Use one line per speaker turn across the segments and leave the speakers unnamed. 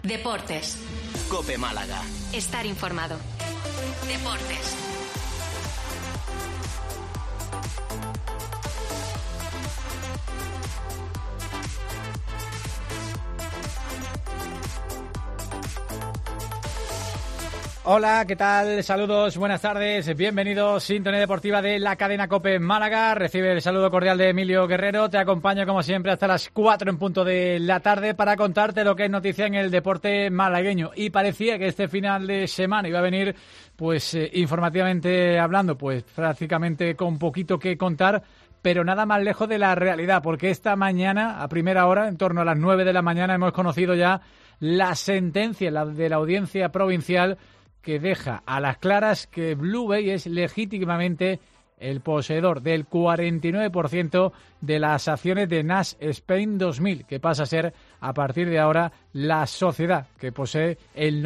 Deportes.
COPE Málaga.
Estar informado. Deportes.
Hola, ¿qué tal? Saludos, buenas tardes, bienvenidos, Sintonía Deportiva de la cadena COPE Málaga. Recibe el saludo cordial de Emilio Guerrero. Te acompaño como siempre hasta las 4 en punto de la tarde para contarte lo que es noticia en el deporte malagueño. Y parecía que este final de semana iba a venir, pues informativamente hablando, pues prácticamente con poquito que contar, pero nada más lejos de la realidad, porque esta mañana, a primera hora, en torno a las 9 de la mañana, hemos conocido ya la sentencia de la Audiencia Provincial que deja a las claras que Blue Bay es legítimamente el poseedor del 49% de las acciones de Nash Spain 2000, que pasa a ser a partir de ahora la sociedad que posee el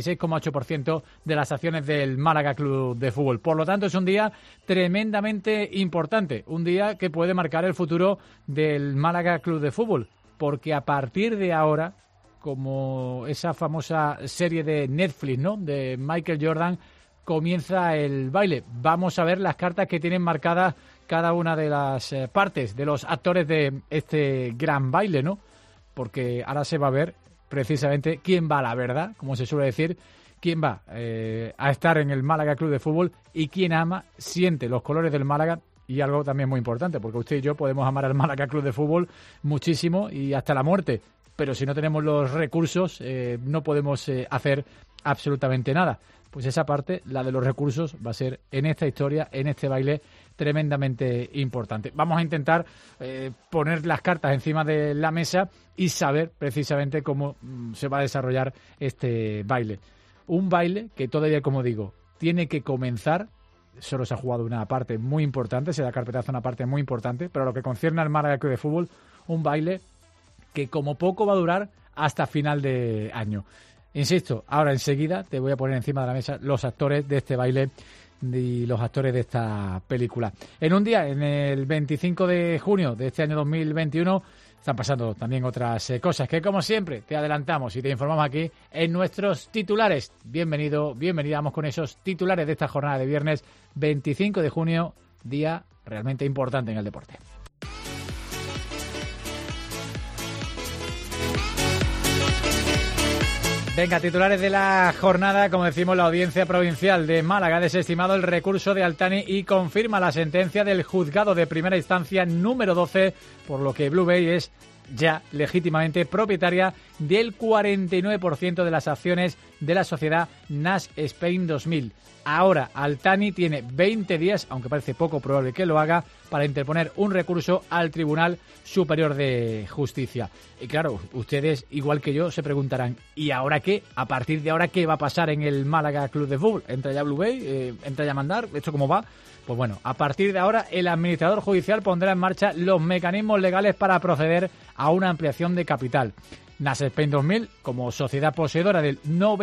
96,8% de las acciones del Málaga Club de Fútbol. Por lo tanto, es un día tremendamente importante, un día que puede marcar el futuro del Málaga Club de Fútbol, porque a partir de ahora, como esa famosa serie de Netflix, ¿no?, de Michael Jordan, comienza el baile. Vamos a ver las cartas que tienen marcadas cada una de las partes de los actores de este gran baile, ¿no? Porque ahora se va a ver precisamente quién va a la verdad, como se suele decir, quién va a estar en el Málaga Club de Fútbol y quién siente los colores del Málaga. Y algo también muy importante, porque usted y yo podemos amar al Málaga Club de Fútbol muchísimo y hasta la muerte, pero si no tenemos los recursos no podemos hacer absolutamente nada. Pues esa parte, la de los recursos, va a ser en esta historia, en este baile, tremendamente importante. Vamos a intentar poner las cartas encima de la mesa y saber precisamente cómo se va a desarrollar este baile. Un baile que todavía, como digo, tiene que comenzar. Solo se ha jugado una parte muy importante, se da carpetazo a una parte muy importante, pero a lo que concierne al Málaga Club de Fútbol, un baile que como poco va a durar hasta final de año. Insisto, ahora enseguida te voy a poner encima de la mesa los actores de este baile y los actores de esta película. En un día, en el 25 de junio de este año 2021, están pasando también otras cosas que, como siempre, te adelantamos y te informamos aquí en nuestros titulares. Bienvenido, bienvenida, vamos con esos titulares de esta jornada de viernes 25 de junio, día realmente importante en el deporte. Venga, titulares de la jornada. Como decimos, la Audiencia Provincial de Málaga ha desestimado el recurso de Altani y confirma la sentencia del Juzgado de Primera Instancia número 12, por lo que Blue Bay es ya legítimamente propietaria del 49% de las acciones de la sociedad Nash Spain 2000. Ahora, Altani tiene 20 días, aunque parece poco probable que lo haga, para interponer un recurso al Tribunal Superior de Justicia. Y claro, ustedes, igual que yo, se preguntarán, ¿y ahora qué? ¿A partir de ahora qué va a pasar en el Málaga Club de Fútbol? ¿Entra ya Blue Bay? ¿Entra ya a mandar? ¿Esto cómo va? Pues bueno, a partir de ahora el administrador judicial pondrá en marcha los mecanismos legales para proceder a una ampliación de capital. Nash Spain 2000, como sociedad poseedora del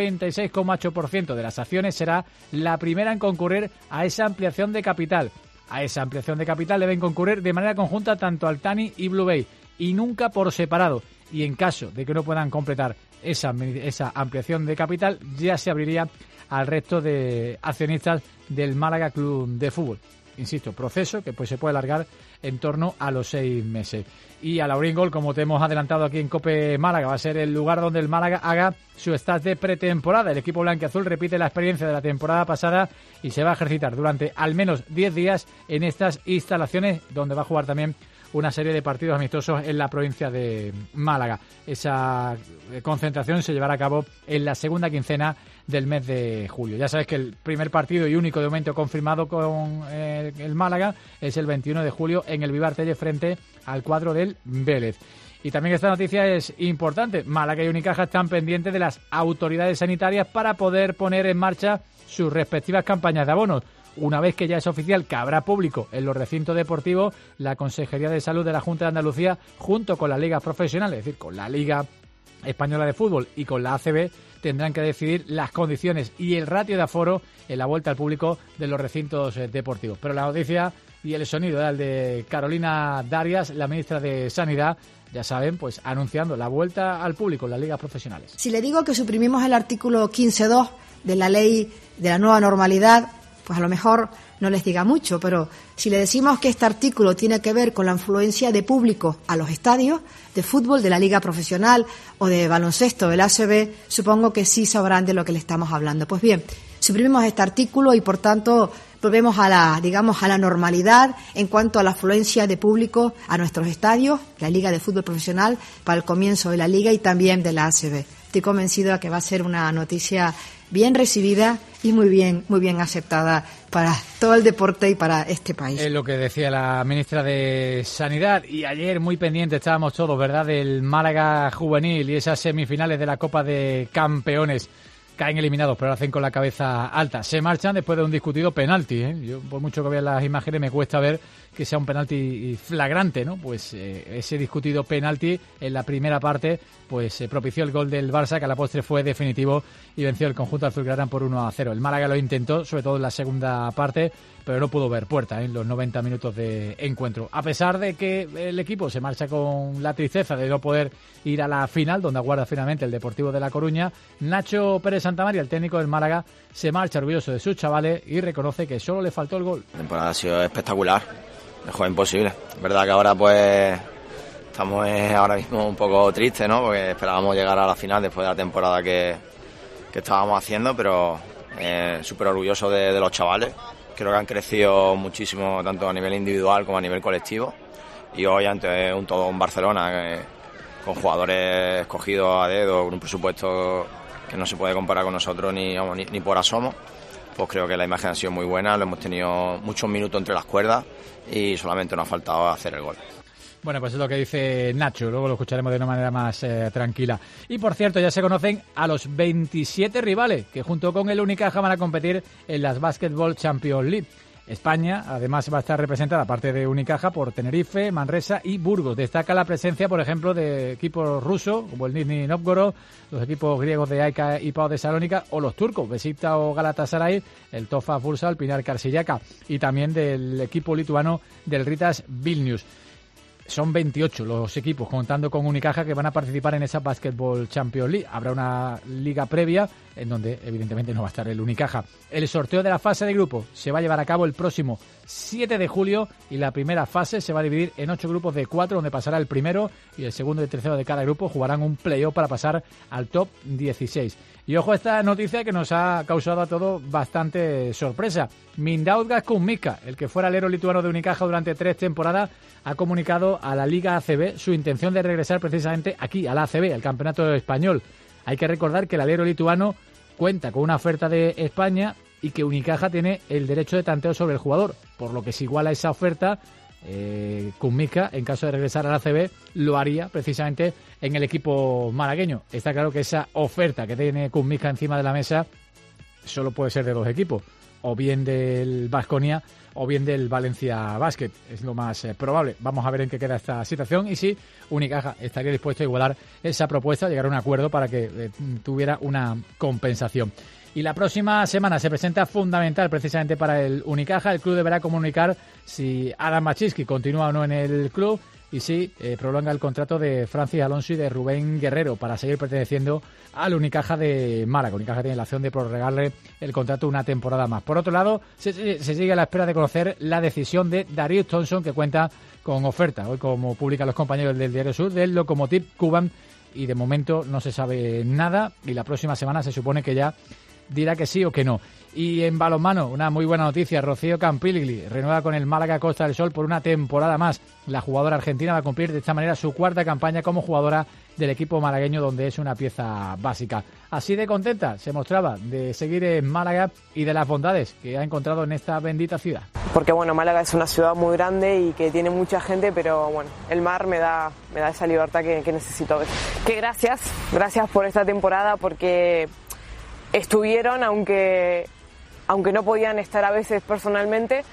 96,8% de las acciones, será la primera en concurrir a esa ampliación de capital. A esa ampliación de capital deben concurrir de manera conjunta tanto Altani y Blue Bay, y nunca por separado. Y en caso de que no puedan completar esa ampliación de capital, ya se abriría al resto de accionistas del Málaga Club de Fútbol. Insisto, proceso que pues se puede alargar en torno a los 6 meses. Y a Laurín, como te hemos adelantado aquí en COPE Málaga, va a ser el lugar donde el Málaga haga su stage de pretemporada. El equipo blanquiazul repite la experiencia de la temporada pasada y se va a ejercitar durante al menos 10 días en estas instalaciones, donde va a jugar también una serie de partidos amistosos en la provincia de Málaga. Esa concentración se llevará a cabo en la segunda quincena del mes de julio. Ya sabes que el primer partido y único de momento confirmado con el Málaga es el 21 de julio en el Vivar Telle frente al cuadro del Vélez. Y también esta noticia es importante. Málaga y Unicaja están pendientes de las autoridades sanitarias para poder poner en marcha sus respectivas campañas de abonos. Una vez que ya es oficial que habrá público en los recintos deportivos, la Consejería de Salud de la Junta de Andalucía, junto con las ligas profesionales, es decir, con la Liga Española de Fútbol y con la ACB, tendrán que decidir las condiciones y el ratio de aforo en la vuelta al público de los recintos deportivos. Pero la noticia Y el sonido era el de Carolina Darias, la ministra de Sanidad, ya saben, pues anunciando la vuelta al público en las ligas profesionales.
Si le digo que suprimimos el artículo 15.2 de la ley de la nueva normalidad, pues a lo mejor no les diga mucho, pero si le decimos que este artículo tiene que ver con la influencia de público a los estadios de fútbol, de la liga profesional o de baloncesto del ACB, supongo que sí sabrán de lo que le estamos hablando. Pues bien, suprimimos este artículo y por tanto volvemos a la normalidad en cuanto a la afluencia de público a nuestros estadios, la Liga de Fútbol Profesional, para el comienzo de la Liga y también de la ACB. Estoy convencido de que va a ser una noticia bien recibida y muy bien aceptada para todo el deporte y para este país.
Es lo que decía la ministra de Sanidad. Y ayer muy pendiente estábamos todos, ¿verdad?, del Málaga juvenil y esas semifinales de la Copa de Campeones. Caen eliminados, pero lo hacen con la cabeza alta. Se marchan después de un discutido penalti, ¿eh? Yo, por mucho que vea las imágenes, me cuesta ver que sea un penalti flagrante, ¿no? Pues ese discutido penalti en la primera parte, pues propició el gol del Barça, que a la postre fue definitivo y venció el conjunto azulgrana por 1-0. El Málaga lo intentó, sobre todo en la segunda parte, pero no pudo ver puerta en los 90 minutos de encuentro. A pesar de que el equipo se marcha con la tristeza de no poder ir a la final, donde aguarda finalmente el Deportivo de La Coruña, Nacho Pérez Santamaría, el técnico del Málaga, se marcha orgulloso de sus chavales y reconoce que solo le faltó el gol.
La temporada ha sido espectacular, mejor imposible. Es verdad que ahora pues estamos ahora mismo un poco tristes, ¿no? Porque esperábamos llegar a la final después de la temporada que estábamos haciendo, pero súper orgulloso de los chavales. Creo que han crecido muchísimo, tanto a nivel individual como a nivel colectivo. Y hoy, ante un Barcelona, con jugadores escogidos a dedo, con un presupuesto que no se puede comparar con nosotros ni por asomo, pues creo que la imagen ha sido muy buena. Lo hemos tenido muchos minutos entre las cuerdas y solamente nos ha faltado hacer el gol.
Bueno, pues es lo que dice Nacho, luego lo escucharemos de una manera más tranquila. Y por cierto, ya se conocen a los 27 rivales que junto con el Unicaja van a competir en las Basketball Champions League. España además va a estar representada, aparte de Unicaja, por Tenerife, Manresa y Burgos. Destaca la presencia, por ejemplo, de equipos rusos como el Nizhny Novgorod, los equipos griegos de AEK y PAOK de Salónica o los turcos, Besiktas o Galatasaray, el Tofa Futsal, Pinar Karsiyaka y también del equipo lituano del Ritas Vilnius. Son 28 los equipos, contando con Unicaja, que van a participar en esa Basketball Champions League. Habrá una liga previa en donde evidentemente no va a estar el Unicaja. El sorteo de la fase de grupo se va a llevar a cabo el próximo 7 de julio y la primera fase se va a dividir en 8 grupos de 4, donde pasará el primero y el segundo y el tercero de cada grupo jugarán un playoff para pasar al top 16. Y ojo a esta noticia que nos ha causado a todos bastante sorpresa. Mindaugas Kuzminskas, el que fuera alero lituano de Unicaja durante 3 temporadas, ha comunicado a la Liga ACB su intención de regresar precisamente aquí, a la ACB, al Campeonato Español. Hay que recordar que el alero lituano cuenta con una oferta de España y que Unicaja tiene el derecho de tanteo sobre el jugador, por lo que si iguala esa oferta, Kuzminskas, en caso de regresar a la ACB, lo haría precisamente en el equipo malagueño. Está claro que esa oferta que tiene Kuzminskas encima de la mesa solo puede ser de dos equipos, o bien del Baskonia o bien del Valencia Basket. Es lo más probable. Vamos a ver en qué queda esta situación y si Unicaja estaría dispuesto a igualar esa propuesta, llegar a un acuerdo para que tuviera una compensación. Y la próxima semana se presenta fundamental precisamente para el Unicaja. El club deberá comunicar si Adam Machinsky continúa o no en el club y si prolonga el contrato de Francis Alonso y de Rubén Guerrero para seguir perteneciendo al Unicaja de Málaga. Unicaja tiene la opción de prorrogarle el contrato una temporada más. Por otro lado, se sigue a la espera de conocer la decisión de Darius Thompson, que cuenta con oferta, hoy como publican los compañeros del Diario Sur, del Lokomotiv Kuban, y de momento no se sabe nada y la próxima semana se supone que ya dirá que sí o que no. Y en balonmano, una muy buena noticia. Rocío Campilli renueva con el Málaga Costa del Sol por una temporada más. La jugadora argentina va a cumplir de esta manera su cuarta campaña como jugadora del equipo malagueño, donde es una pieza básica. Así de contenta se mostraba de seguir en Málaga y de las bondades que ha encontrado en esta bendita ciudad.
Porque bueno, Málaga es una ciudad muy grande y que tiene mucha gente, pero bueno, el mar me da esa libertad que necesito a veces. Que gracias por esta temporada, porque estuvieron, aunque no podían estar a veces personalmente,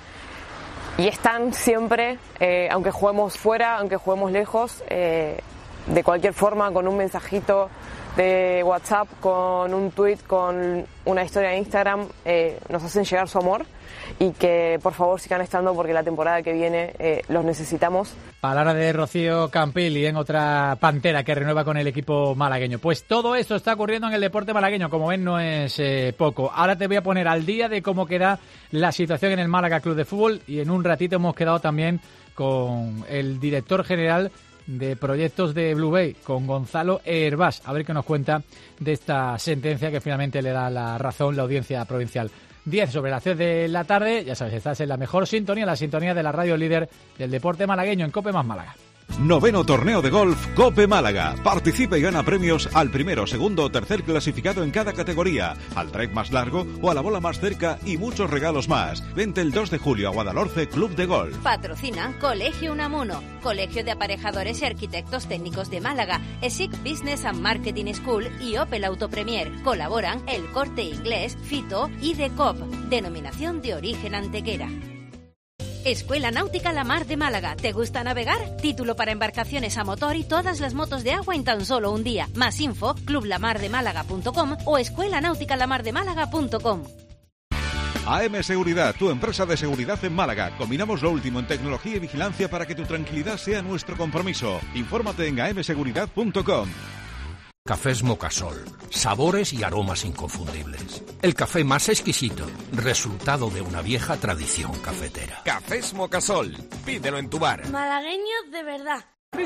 y están siempre, aunque juguemos fuera, aunque juguemos lejos, de cualquier forma, con un mensajito, de WhatsApp, con un tweet, con una historia de Instagram, nos hacen llegar su amor y que por favor sigan estando porque la temporada que viene los necesitamos.
Palabra de Rocío Campilli, en otra pantera que renueva con el equipo malagueño. Pues todo esto está ocurriendo en el deporte malagueño, como ven no es poco. Ahora te voy a poner al día de cómo queda la situación en el Málaga Club de Fútbol y en un ratito hemos quedado también con el director general de proyectos de Blue Bay, con Gonzalo Hervás, a ver qué nos cuenta de esta sentencia que finalmente le da la razón la audiencia provincial. 10 sobre las 3 de la tarde, ya sabes, estás en la mejor sintonía, la sintonía de la radio líder del deporte malagueño en COPE más Málaga.
9º torneo de golf COPE Málaga. Participa y gana premios al primero, segundo o tercer clasificado en cada categoría, al drive más largo o a la bola más cerca y muchos regalos más. Vente el 2 de julio a Guadalhorce Club de Golf.
Patrocinan Colegio Unamuno, Colegio de Aparejadores y Arquitectos Técnicos de Málaga, ESIC Business and Marketing School y Opel Auto Premier. Colaboran El Corte Inglés, Fito y Decop, denominación de origen Antequera. Escuela Náutica La Mar de Málaga. ¿Te gusta navegar? Título para embarcaciones a motor y todas las motos de agua en tan solo un día. Más info, clublamardemálaga.com o escuelanauticalamardemálaga.com.
AM Seguridad, tu empresa de seguridad en Málaga. Combinamos lo último en tecnología y vigilancia para que tu tranquilidad sea nuestro compromiso. Infórmate en amseguridad.com.
Cafés Mocasol, sabores y aromas inconfundibles. El café más exquisito, resultado de una vieja tradición cafetera.
Cafés Mocasol, pídelo en tu bar.
Malagueños de verdad.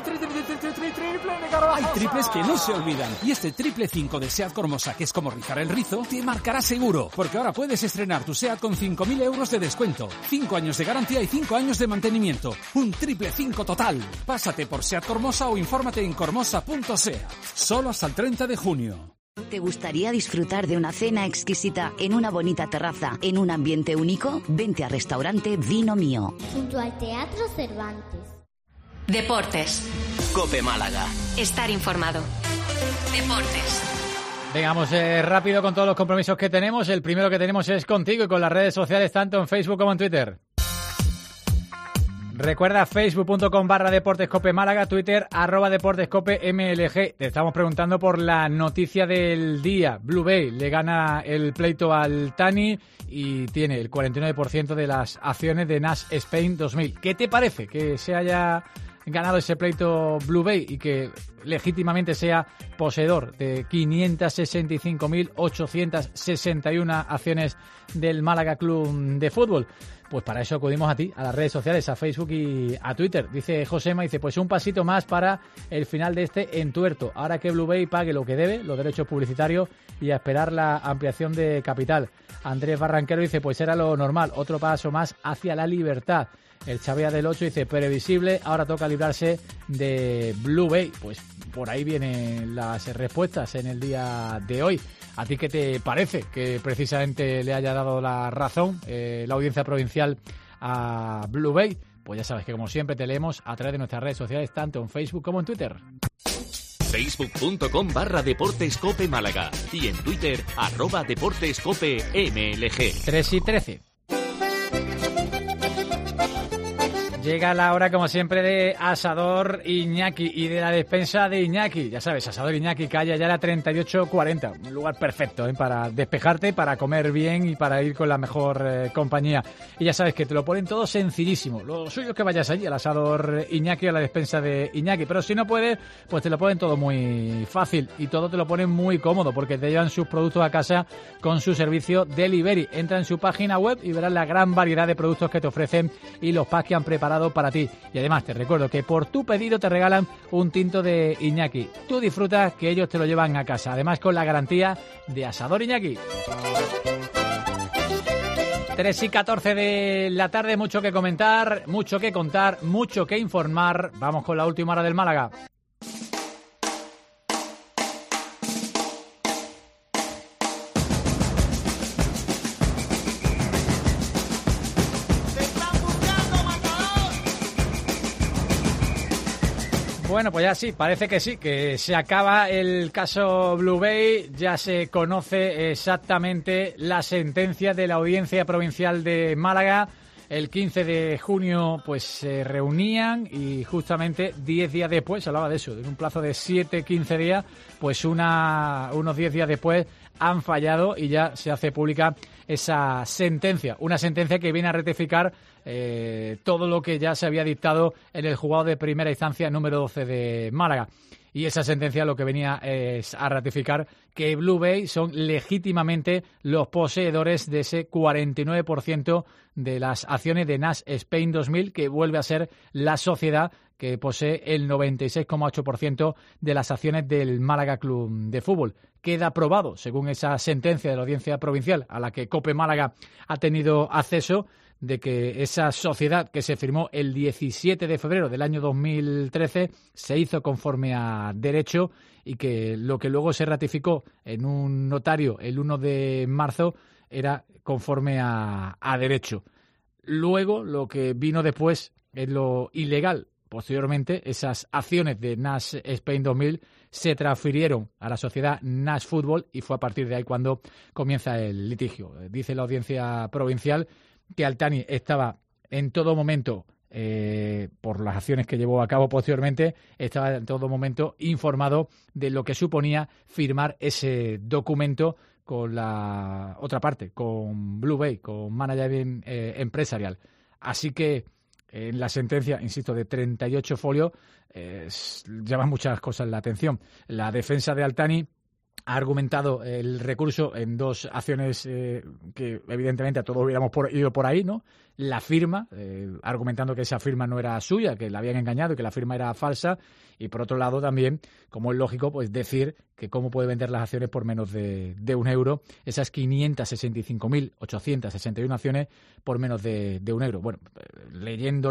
Hay triples que no se olvidan. Y este triple 5 de SEAT Cormosa, que es como rizar el rizo, te marcará seguro. Porque ahora puedes estrenar tu SEAT con 5.000 euros de descuento, 5 años de garantía y 5 años de mantenimiento. Un triple 5 total. Pásate por SEAT Cormosa o infórmate en cormosa.sea. Solo hasta el 30 de junio.
¿Te gustaría disfrutar de una cena exquisita en una bonita terraza, en un ambiente único? Vente a Restaurante Vino Mío,
junto al Teatro Cervantes.
Deportes.
COPE Málaga.
Estar informado. Deportes.
Venga, vamos rápido con todos los compromisos que tenemos. El primero que tenemos es contigo y con las redes sociales, tanto en Facebook como en Twitter. Recuerda facebook.com/deportescope Málaga, Twitter @deportescope_MLG. Te estamos preguntando por la noticia del día. Blue Bay le gana el pleito al Tani y tiene el 49% de las acciones de Nash Spain 2000. ¿Qué te parece que se haya ganado ese pleito Blue Bay y que legítimamente sea poseedor de 565.861 acciones del Málaga Club de Fútbol? Pues para eso acudimos a ti, a las redes sociales, a Facebook y a Twitter. Dice Josema, dice, pues un pasito más para el final de este entuerto. Ahora que Blue Bay pague lo que debe, los derechos publicitarios, y a esperar la ampliación de capital. Andrés Barranquero dice, pues era lo normal, otro paso más hacia la libertad. El Chavea del 8 dice, previsible, ahora toca librarse de Blue Bay. Pues por ahí vienen las respuestas en el día de hoy. ¿A ti qué te parece que precisamente le haya dado la razón la audiencia provincial a Blue Bay? Pues ya sabes que como siempre te leemos a través de nuestras redes sociales, tanto en Facebook como en Twitter.
Facebook.com/Deportescope Málaga y en Twitter @DeportesCopeMLG.
3:13. Llega la hora, como siempre, de Asador Iñaki y de la despensa de Iñaki. Ya sabes, Asador Iñaki, calle Ayala 3840. Un lugar perfecto para despejarte, para comer bien y para ir con la mejor compañía. Y ya sabes que te lo ponen todo sencillísimo. Lo suyo es que vayas allí al Asador Iñaki o a la despensa de Iñaki. Pero si no puedes, pues te lo ponen todo muy fácil y todo te lo ponen muy cómodo porque te llevan sus productos a casa con su servicio delivery. Entra en su página web y verás la gran variedad de productos que te ofrecen y los packs que han preparado para ti. Y además te recuerdo que por tu pedido te regalan un tinto de Iñaki. Tú disfrutas que ellos te lo llevan a casa. Además con la garantía de Asador Iñaki. 3:14 de la tarde, mucho que comentar, mucho que contar, mucho que informar. Vamos con la última hora del Málaga. Bueno, pues ya sí, parece que sí, que se acaba el caso Blue Bay, ya se conoce exactamente la sentencia de la Audiencia Provincial de Málaga El 15 de junio pues se reunían y justamente 10 días después, se hablaba de eso, en un plazo de 7-15 días, pues unos 10 días después han fallado y ya se hace pública esa sentencia. Una sentencia que viene a rectificar todo lo que ya se había dictado en el juzgado de primera instancia número 12 de Málaga. Y esa sentencia lo que venía es a ratificar que Blue Bay son legítimamente los poseedores de ese 49% de las acciones de Nash Spain 2000, que vuelve a ser la sociedad que posee el 96,8% de las acciones del Málaga Club de Fútbol. Queda aprobado, según esa sentencia de la Audiencia Provincial a la que COPE Málaga ha tenido acceso, de que esa sociedad que se firmó el 17 de febrero del año 2013 se hizo conforme a derecho y que lo que luego se ratificó en un notario el 1 de marzo era conforme a derecho. Luego, lo que vino después es lo ilegal. Posteriormente, esas acciones de Nash Spain 2000 se transfirieron a la sociedad Nash Fútbol y fue a partir de ahí cuando comienza el litigio. Dice la Audiencia Provincial que Altani estaba en todo momento, por las acciones que llevó a cabo posteriormente, estaba en todo momento informado de lo que suponía firmar ese documento con la otra parte, con Blue Bay, con Management Empresarial. Así que en la sentencia, insisto, de 38 folios, llama muchas cosas la atención. La defensa de Altani ha argumentado el recurso en dos acciones que evidentemente a todos hubiéramos ido por ahí, ¿no? La firma, argumentando que esa firma no era suya, que la habían engañado y que la firma era falsa, y por otro lado también, como es lógico, pues decir que cómo puede vender las acciones por menos de €1, esas 565.861 acciones por menos de €1. Bueno, leyendo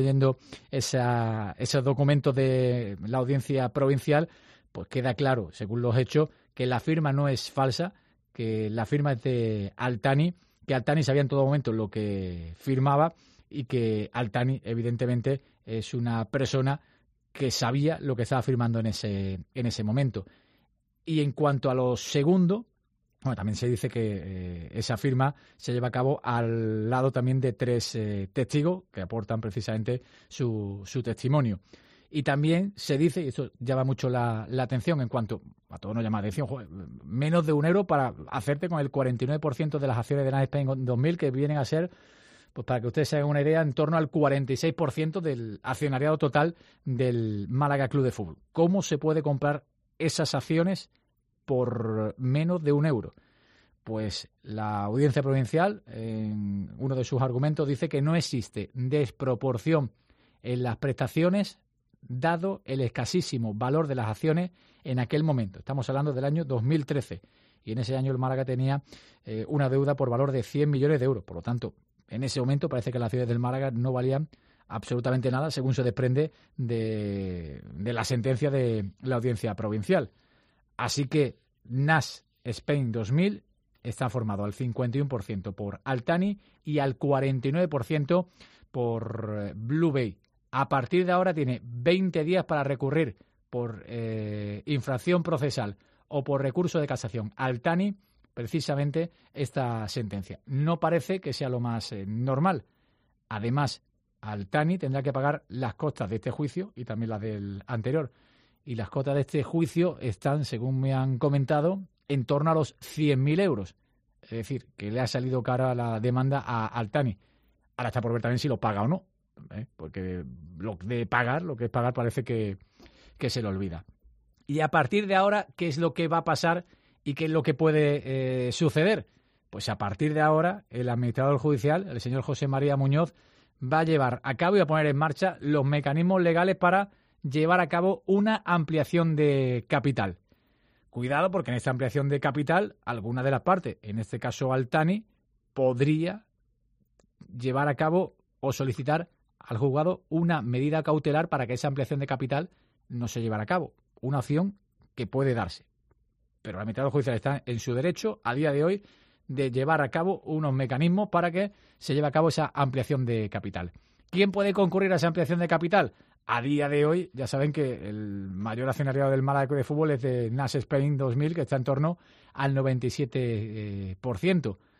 esos documentos de la Audiencia Provincial, pues queda claro, según los hechos, que la firma no es falsa, que la firma es de Altani, que Altani sabía en todo momento lo que firmaba y que Altani, evidentemente, es una persona que sabía lo que estaba firmando en ese momento. Y en cuanto a lo segundo, bueno, también se dice que esa firma se lleva a cabo al lado también de 3 testigos que aportan precisamente su testimonio. Y también se dice, y esto llama mucho la atención en cuanto, a todos nos llama la atención, menos de €1 para hacerte con el 49% de las acciones de Nash Spain 2000, que vienen a ser, pues para que ustedes se hagan una idea, en torno al 46% del accionariado total del Málaga Club de Fútbol. ¿Cómo se puede comprar esas acciones por menos de €1? Pues la Audiencia Provincial, en uno de sus argumentos, dice que no existe desproporción en las prestaciones dado el escasísimo valor de las acciones en aquel momento. Estamos hablando del año 2013 y en ese año el Málaga tenía una deuda por valor de 100 millones de euros. Por lo tanto, en ese momento parece que las acciones del Málaga no valían absolutamente nada, según se desprende de la sentencia de la Audiencia Provincial. Así que Nash Spain 2000 está formado al 51% por Altani y al 49% por Blue Bay. A partir de ahora tiene 20 días para recurrir por infracción procesal o por recurso de casación Altani precisamente esta sentencia. No parece que sea lo más normal. Además, Altani tendrá que pagar las costas de este juicio y también las del anterior. Y las costas de este juicio están, según me han comentado, en torno a los 100.000 euros. Es decir, que le ha salido cara la demanda a Altani. Ahora está por ver también si lo paga o no. Porque lo que es pagar parece que se le olvida. Y a partir de ahora, ¿qué es lo que va a pasar y qué es lo que puede suceder? Pues a partir de ahora, el administrador judicial, el señor José María Muñoz, va a llevar a cabo y a poner en marcha los mecanismos legales para llevar a cabo una ampliación de capital. Cuidado, porque en esta ampliación de capital, alguna de las partes, en este caso Altani, podría llevar a cabo o solicitar al juzgado una medida cautelar para que esa ampliación de capital no se llevara a cabo. Una opción que puede darse. Pero el administrador judicial está en su derecho, a día de hoy, de llevar a cabo unos mecanismos para que se lleve a cabo esa ampliación de capital. ¿Quién puede concurrir a esa ampliación de capital? A día de hoy, ya saben que el mayor accionariado del Málaga de Fútbol es de Nash Spain 2000, que está en torno al 97%.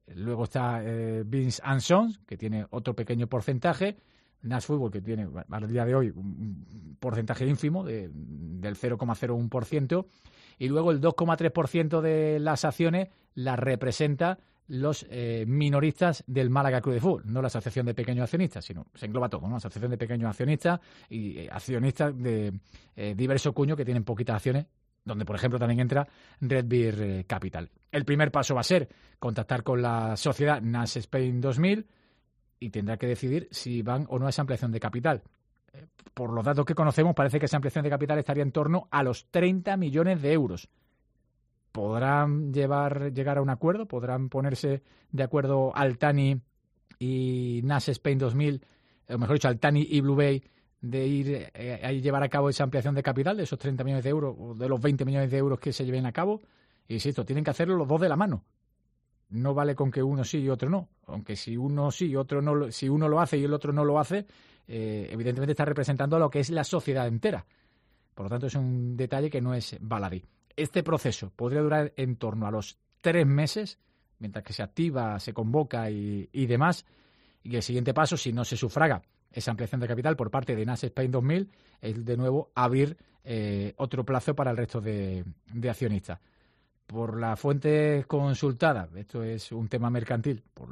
Luego está Vince & Sons, que tiene otro pequeño porcentaje. Nash Football, que tiene al día de hoy un porcentaje ínfimo del 0,01%. Y luego el 2,3% de las acciones las representa los minoristas del Málaga Club de Fútbol, no la Asociación de Pequeños Accionistas, sino se engloba todo, ¿no? La Asociación de Pequeños Accionistas y accionistas de diverso cuño que tienen poquitas acciones, donde, por ejemplo, también entra Red Beer Capital. El primer paso va a ser contactar con la sociedad Nash Spain 2000 y tendrá que decidir si van o no a esa ampliación de capital. Por los datos que conocemos, parece que esa ampliación de capital estaría en torno a los 30 millones de euros. ¿Podrán llegar a un acuerdo? ¿Podrán ponerse de acuerdo Altani y Nash Spain 2000, o mejor dicho, Altani y Blue Bay, de ir a llevar a cabo esa ampliación de capital de esos 30 millones de euros o de los 20 millones de euros que se lleven a cabo? Y insisto, tienen que hacerlo los dos de la mano. No vale con que uno sí y otro no. Aunque si uno sí y otro no, si uno lo hace y el otro no lo hace, evidentemente está representando a lo que es la sociedad entera. Por lo tanto, es un detalle que no es baladí. Este proceso podría durar en torno a los 3 meses, mientras que se activa, se convoca y demás. Y el siguiente paso, si no se sufraga esa ampliación de capital por parte de Nash Spain 2000, es de nuevo abrir otro plazo para el resto de accionistas. Por las fuentes consultadas, esto es un tema mercantil, por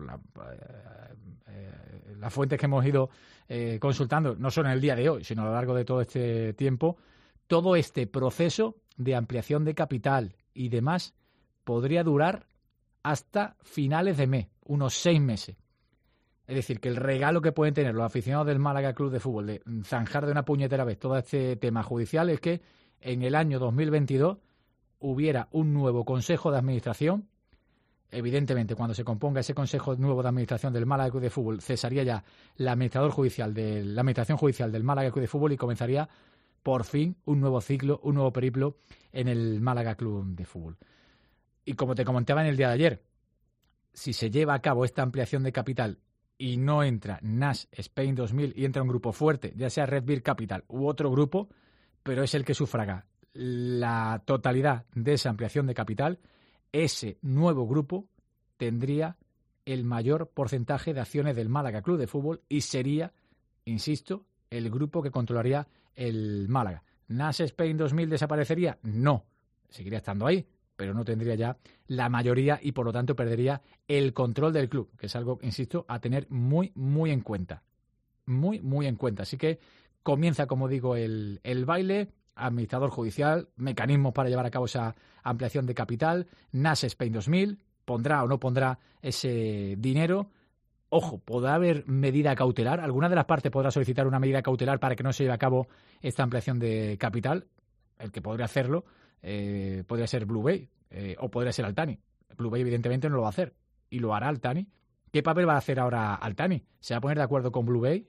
las fuentes que hemos ido consultando, no solo en el día de hoy, sino a lo largo de todo este tiempo, todo este proceso de ampliación de capital y demás podría durar hasta finales de mes, unos 6 meses. Es decir, que el regalo que pueden tener los aficionados del Málaga Club de Fútbol de zanjar de una puñetera vez todo este tema judicial es que en el año 2022 hubiera un nuevo Consejo de Administración. Evidentemente, cuando se componga ese Consejo nuevo de Administración del Málaga Club de Fútbol, cesaría ya la Administración Judicial del Málaga Club de Fútbol y comenzaría, por fin, un nuevo ciclo, un nuevo periplo en el Málaga Club de Fútbol. Y como te comentaba en el día de ayer, si se lleva a cabo esta ampliación de capital y no entra Nash Spain 2000 y entra un grupo fuerte, ya sea Red Beer Capital u otro grupo, pero es el que sufraga la totalidad de esa ampliación de capital, ese nuevo grupo tendría el mayor porcentaje de acciones del Málaga Club de Fútbol y sería, insisto, el grupo que controlaría el Málaga. ¿Nash Spain 2000 desaparecería? No, seguiría estando ahí, pero no tendría ya la mayoría y por lo tanto perdería el control del club, que es algo, insisto, a tener muy, muy en cuenta. Muy, muy en cuenta. Así que comienza, como digo, el baile. Administrador judicial, mecanismos para llevar a cabo esa ampliación de capital, Nash Spain 2000, pondrá o no pondrá ese dinero. Ojo, podrá haber medida cautelar, alguna de las partes podrá solicitar una medida cautelar para que no se lleve a cabo esta ampliación de capital. El que podría hacerlo podría ser Blue Bay o podría ser Altani. Blue Bay evidentemente no lo va a hacer y lo hará Altani. ¿Qué papel va a hacer ahora Altani? ¿Se va a poner de acuerdo con Blue Bay?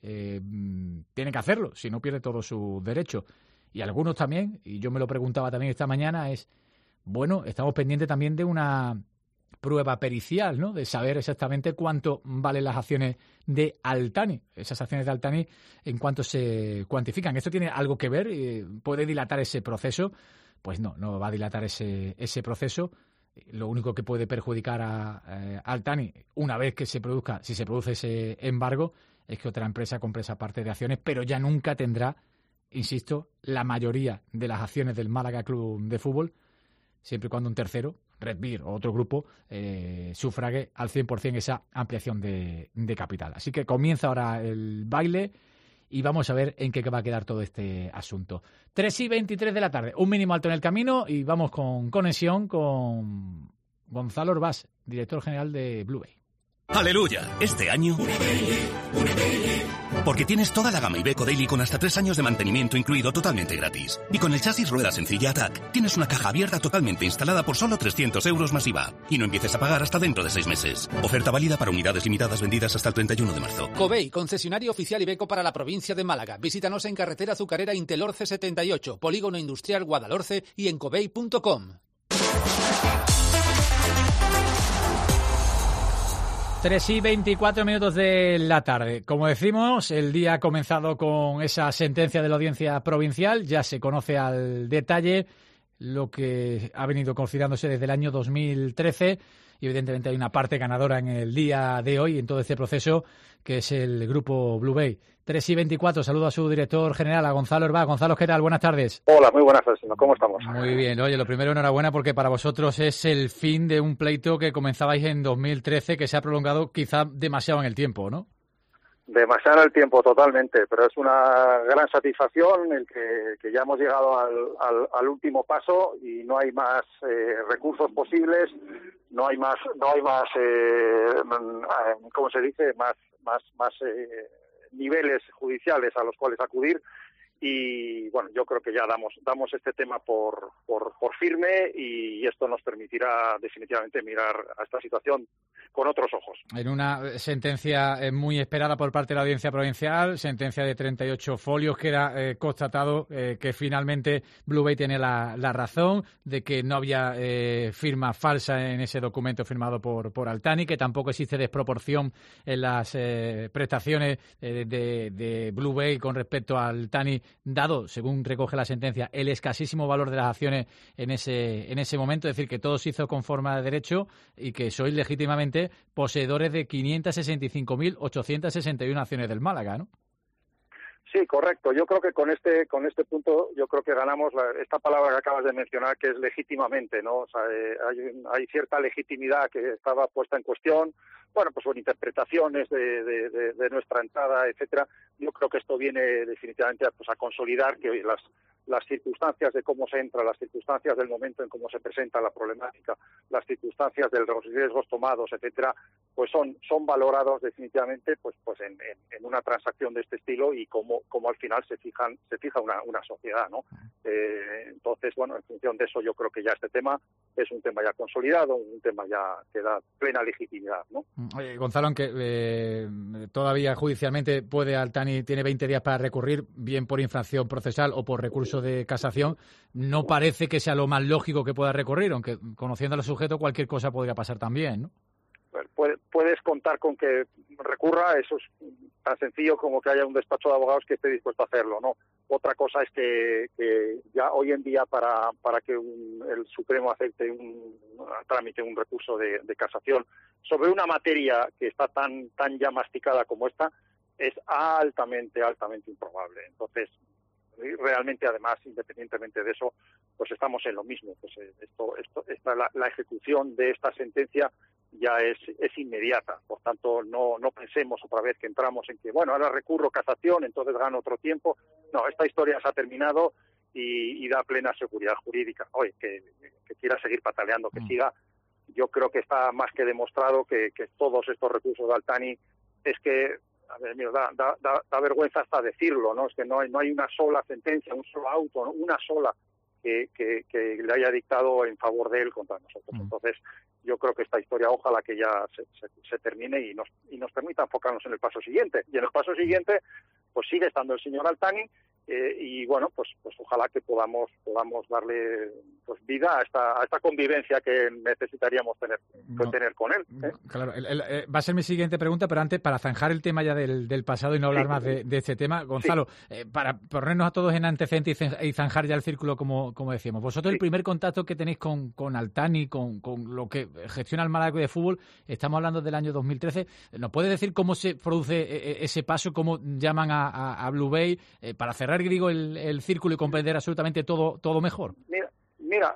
Tiene que hacerlo, si no pierde todo su derecho. Y algunos también, y yo me lo preguntaba también esta mañana, bueno, estamos pendientes también de una prueba pericial, ¿no? De saber exactamente cuánto valen las acciones de Altani, esas acciones de Altani, en cuánto se cuantifican. ¿Esto tiene algo que ver? ¿Puede dilatar ese proceso? Pues no va a dilatar ese proceso. Lo único que puede perjudicar a Altani, una vez que si se produce ese embargo, es que otra empresa compre esa parte de acciones, pero ya nunca tendrá, insisto, la mayoría de las acciones del Málaga Club de Fútbol, siempre y cuando un tercero, Red Beer o otro grupo, sufrague al 100% esa ampliación de capital. Así que comienza ahora el baile y vamos a ver en qué va a quedar todo este asunto. 3:23 de la tarde, un mínimo alto en el camino y vamos con conexión con Gonzalo Orbás, director general de Blue Bay.
¡Aleluya! Este año... Porque tienes toda la gama Iveco Daily con hasta 3 años de mantenimiento incluido totalmente gratis. Y con el chasis rueda sencilla Attack, tienes una caja abierta totalmente instalada por solo 300 euros más IVA. Y no empieces a pagar hasta dentro de 6 meses. Oferta válida para unidades limitadas vendidas hasta el 31 de marzo.
Covey, concesionario oficial Iveco para la provincia de Málaga. Visítanos en carretera Azucarera Intelorce 78, Polígono Industrial Guadalhorce y en covey.com.
3:24 de la tarde. Como decimos, el día ha comenzado con esa sentencia de la Audiencia Provincial. Ya se conoce al detalle lo que ha venido consolidándose desde el año 2013 y evidentemente hay una parte ganadora en el día de hoy en todo este proceso, que es el grupo Blue Bay. 3:24, saludo a su director general, a Gonzalo Herbaz. Gonzalo, ¿qué tal? Buenas tardes.
Hola, muy buenas tardes, ¿cómo estamos?
Muy bien, oye, lo primero, enhorabuena, porque para vosotros es el fin de un pleito que comenzabais en 2013, que se ha prolongado quizá demasiado en el tiempo, ¿no?
Demasiado en el tiempo, totalmente, pero es una gran satisfacción el que ya hemos llegado al último paso y no hay más recursos posibles, no hay más ¿cómo se dice? Más niveles judiciales a los cuales acudir. Y bueno, yo creo que ya damos este tema por firme y esto nos permitirá definitivamente mirar a esta situación con otros ojos.
En una sentencia muy esperada por parte de la Audiencia Provincial, sentencia de 38 folios, que era constatado que finalmente Blue Bay tiene la razón, de que no había firma falsa en ese documento firmado por Altani, que tampoco existe desproporción en las prestaciones de Blue Bay con respecto a Altani, dado, según recoge la sentencia, el escasísimo valor de las acciones en ese momento, es decir, que todo se hizo conforme a derecho y que sois legítimamente poseedores de 565.861 acciones del Málaga, ¿no?
Sí, correcto. Yo creo que con este punto yo creo que ganamos esta palabra que acabas de mencionar, que es legítimamente, ¿no? O sea, hay cierta legitimidad que estaba puesta en cuestión. Bueno, pues por interpretaciones de nuestra entrada, etcétera. Yo creo que esto viene definitivamente pues a consolidar que las circunstancias de cómo se entra, las circunstancias del momento en cómo se presenta la problemática, las circunstancias de los riesgos tomados, etcétera, pues son valorados definitivamente pues en una transacción de este estilo y cómo al final se fija una sociedad, ¿no? Entonces, bueno, en función de eso yo creo que ya este tema es un tema ya consolidado, un tema ya que da plena legitimidad, ¿no?
Gonzalo, aunque todavía judicialmente Altani tiene 20 días para recurrir, bien por infracción procesal o por recurso de casación, no parece que sea lo más lógico que pueda recurrir, aunque conociendo al sujeto cualquier cosa podría pasar también, ¿no?
Puedes contar con que recurra, eso es tan sencillo como que haya un despacho de abogados que esté dispuesto a hacerlo, ¿no? Otra cosa es que ya hoy en día para que el Supremo acepte un recurso de casación sobre una materia que está tan ya masticada como esta, es altamente improbable. Entonces, realmente, además, independientemente de eso, pues estamos en lo mismo. Pues la ejecución de esta sentencia ya es inmediata. Por tanto, no pensemos otra vez que entramos en que, bueno, ahora recurro casación, entonces gano otro tiempo. No, esta historia se ha terminado y da plena seguridad jurídica. Oye, que quiera seguir pataleando, que siga. Yo creo que está más que demostrado que todos estos recursos de Altani es que, a ver, mira, da vergüenza hasta decirlo, ¿no? Es que no hay una sola sentencia, un solo auto, ¿no? Una sola que le haya dictado en favor de él contra nosotros. Entonces, yo creo que esta historia ojalá que ya se termine y nos permita enfocarnos en el paso siguiente. Y en el paso siguiente, pues sigue estando el señor Altani, y bueno, pues ojalá que podamos darle pues vida a esta convivencia que necesitaríamos tener con él.
Claro, va a ser mi siguiente pregunta, pero antes, para zanjar el tema ya del pasado y no hablar más de este tema, Gonzalo, para ponernos a todos en antecedentes y zanjar ya el círculo, como decíamos. Vosotros el primer contacto que tenéis con Altani, con lo que gestiona el Málaga de fútbol, estamos hablando del año 2013. ¿Nos puede decir cómo se produce ese paso, cómo llaman a Blue Bay para cerrar, digo, el círculo y comprender absolutamente todo mejor?
Mira,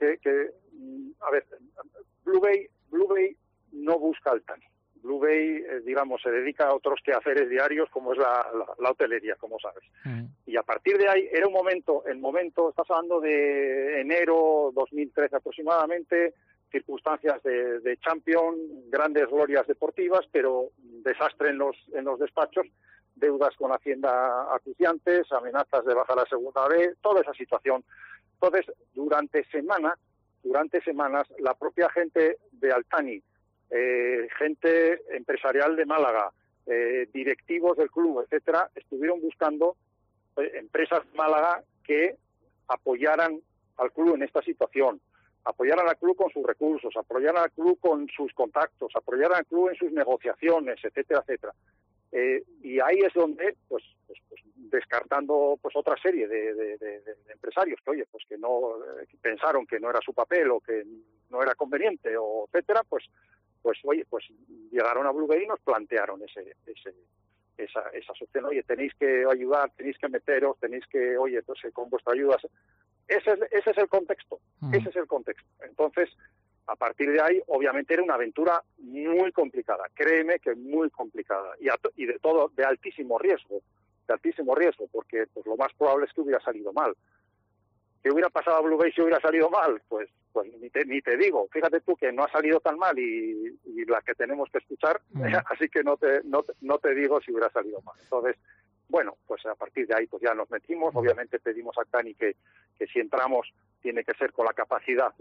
a ver, Blue Bay no busca Altani. Blue Bay, digamos, se dedica a otros quehaceres diarios, como es la hotelería, como sabes. Y a partir de ahí, era el momento, estás hablando de enero 2013 aproximadamente, circunstancias de Champions, grandes glorias deportivas, pero desastre en los despachos, deudas con Hacienda acuciantes, amenazas de bajar a segunda B, toda esa situación. Entonces, durante semanas, la propia gente de Altani, gente empresarial de Málaga, directivos del club, etcétera, estuvieron buscando empresas de Málaga que apoyaran al club en esta situación, apoyaran al club con sus recursos, apoyaran al club con sus contactos, apoyaran al club en sus negociaciones, etcétera, etcétera. Y ahí es donde, pues descartando pues otra serie de empresarios que, oye, pues que no pensaron que no era su papel o que no era conveniente, o etcétera, pues oye, pues llegaron a Blue Bay y nos plantearon esa opción. Oye, tenéis que ayudar, tenéis que meteros, tenéis que, oye, pues con vuestra ayuda. Ese es el contexto. Ese es el contexto. Entonces, a partir de ahí, obviamente era una aventura muy complicada, créeme que muy complicada, y de altísimo riesgo, porque pues lo más probable es que hubiera salido mal. ¿Qué hubiera pasado a Blue Bay si hubiera salido mal? Pues ni te digo. Fíjate tú que no ha salido tan mal y la que tenemos que escuchar, así que no te digo si hubiera salido mal. Entonces, bueno, pues a partir de ahí pues ya nos metimos. Obviamente pedimos a Altani que si entramos tiene que ser con la capacidad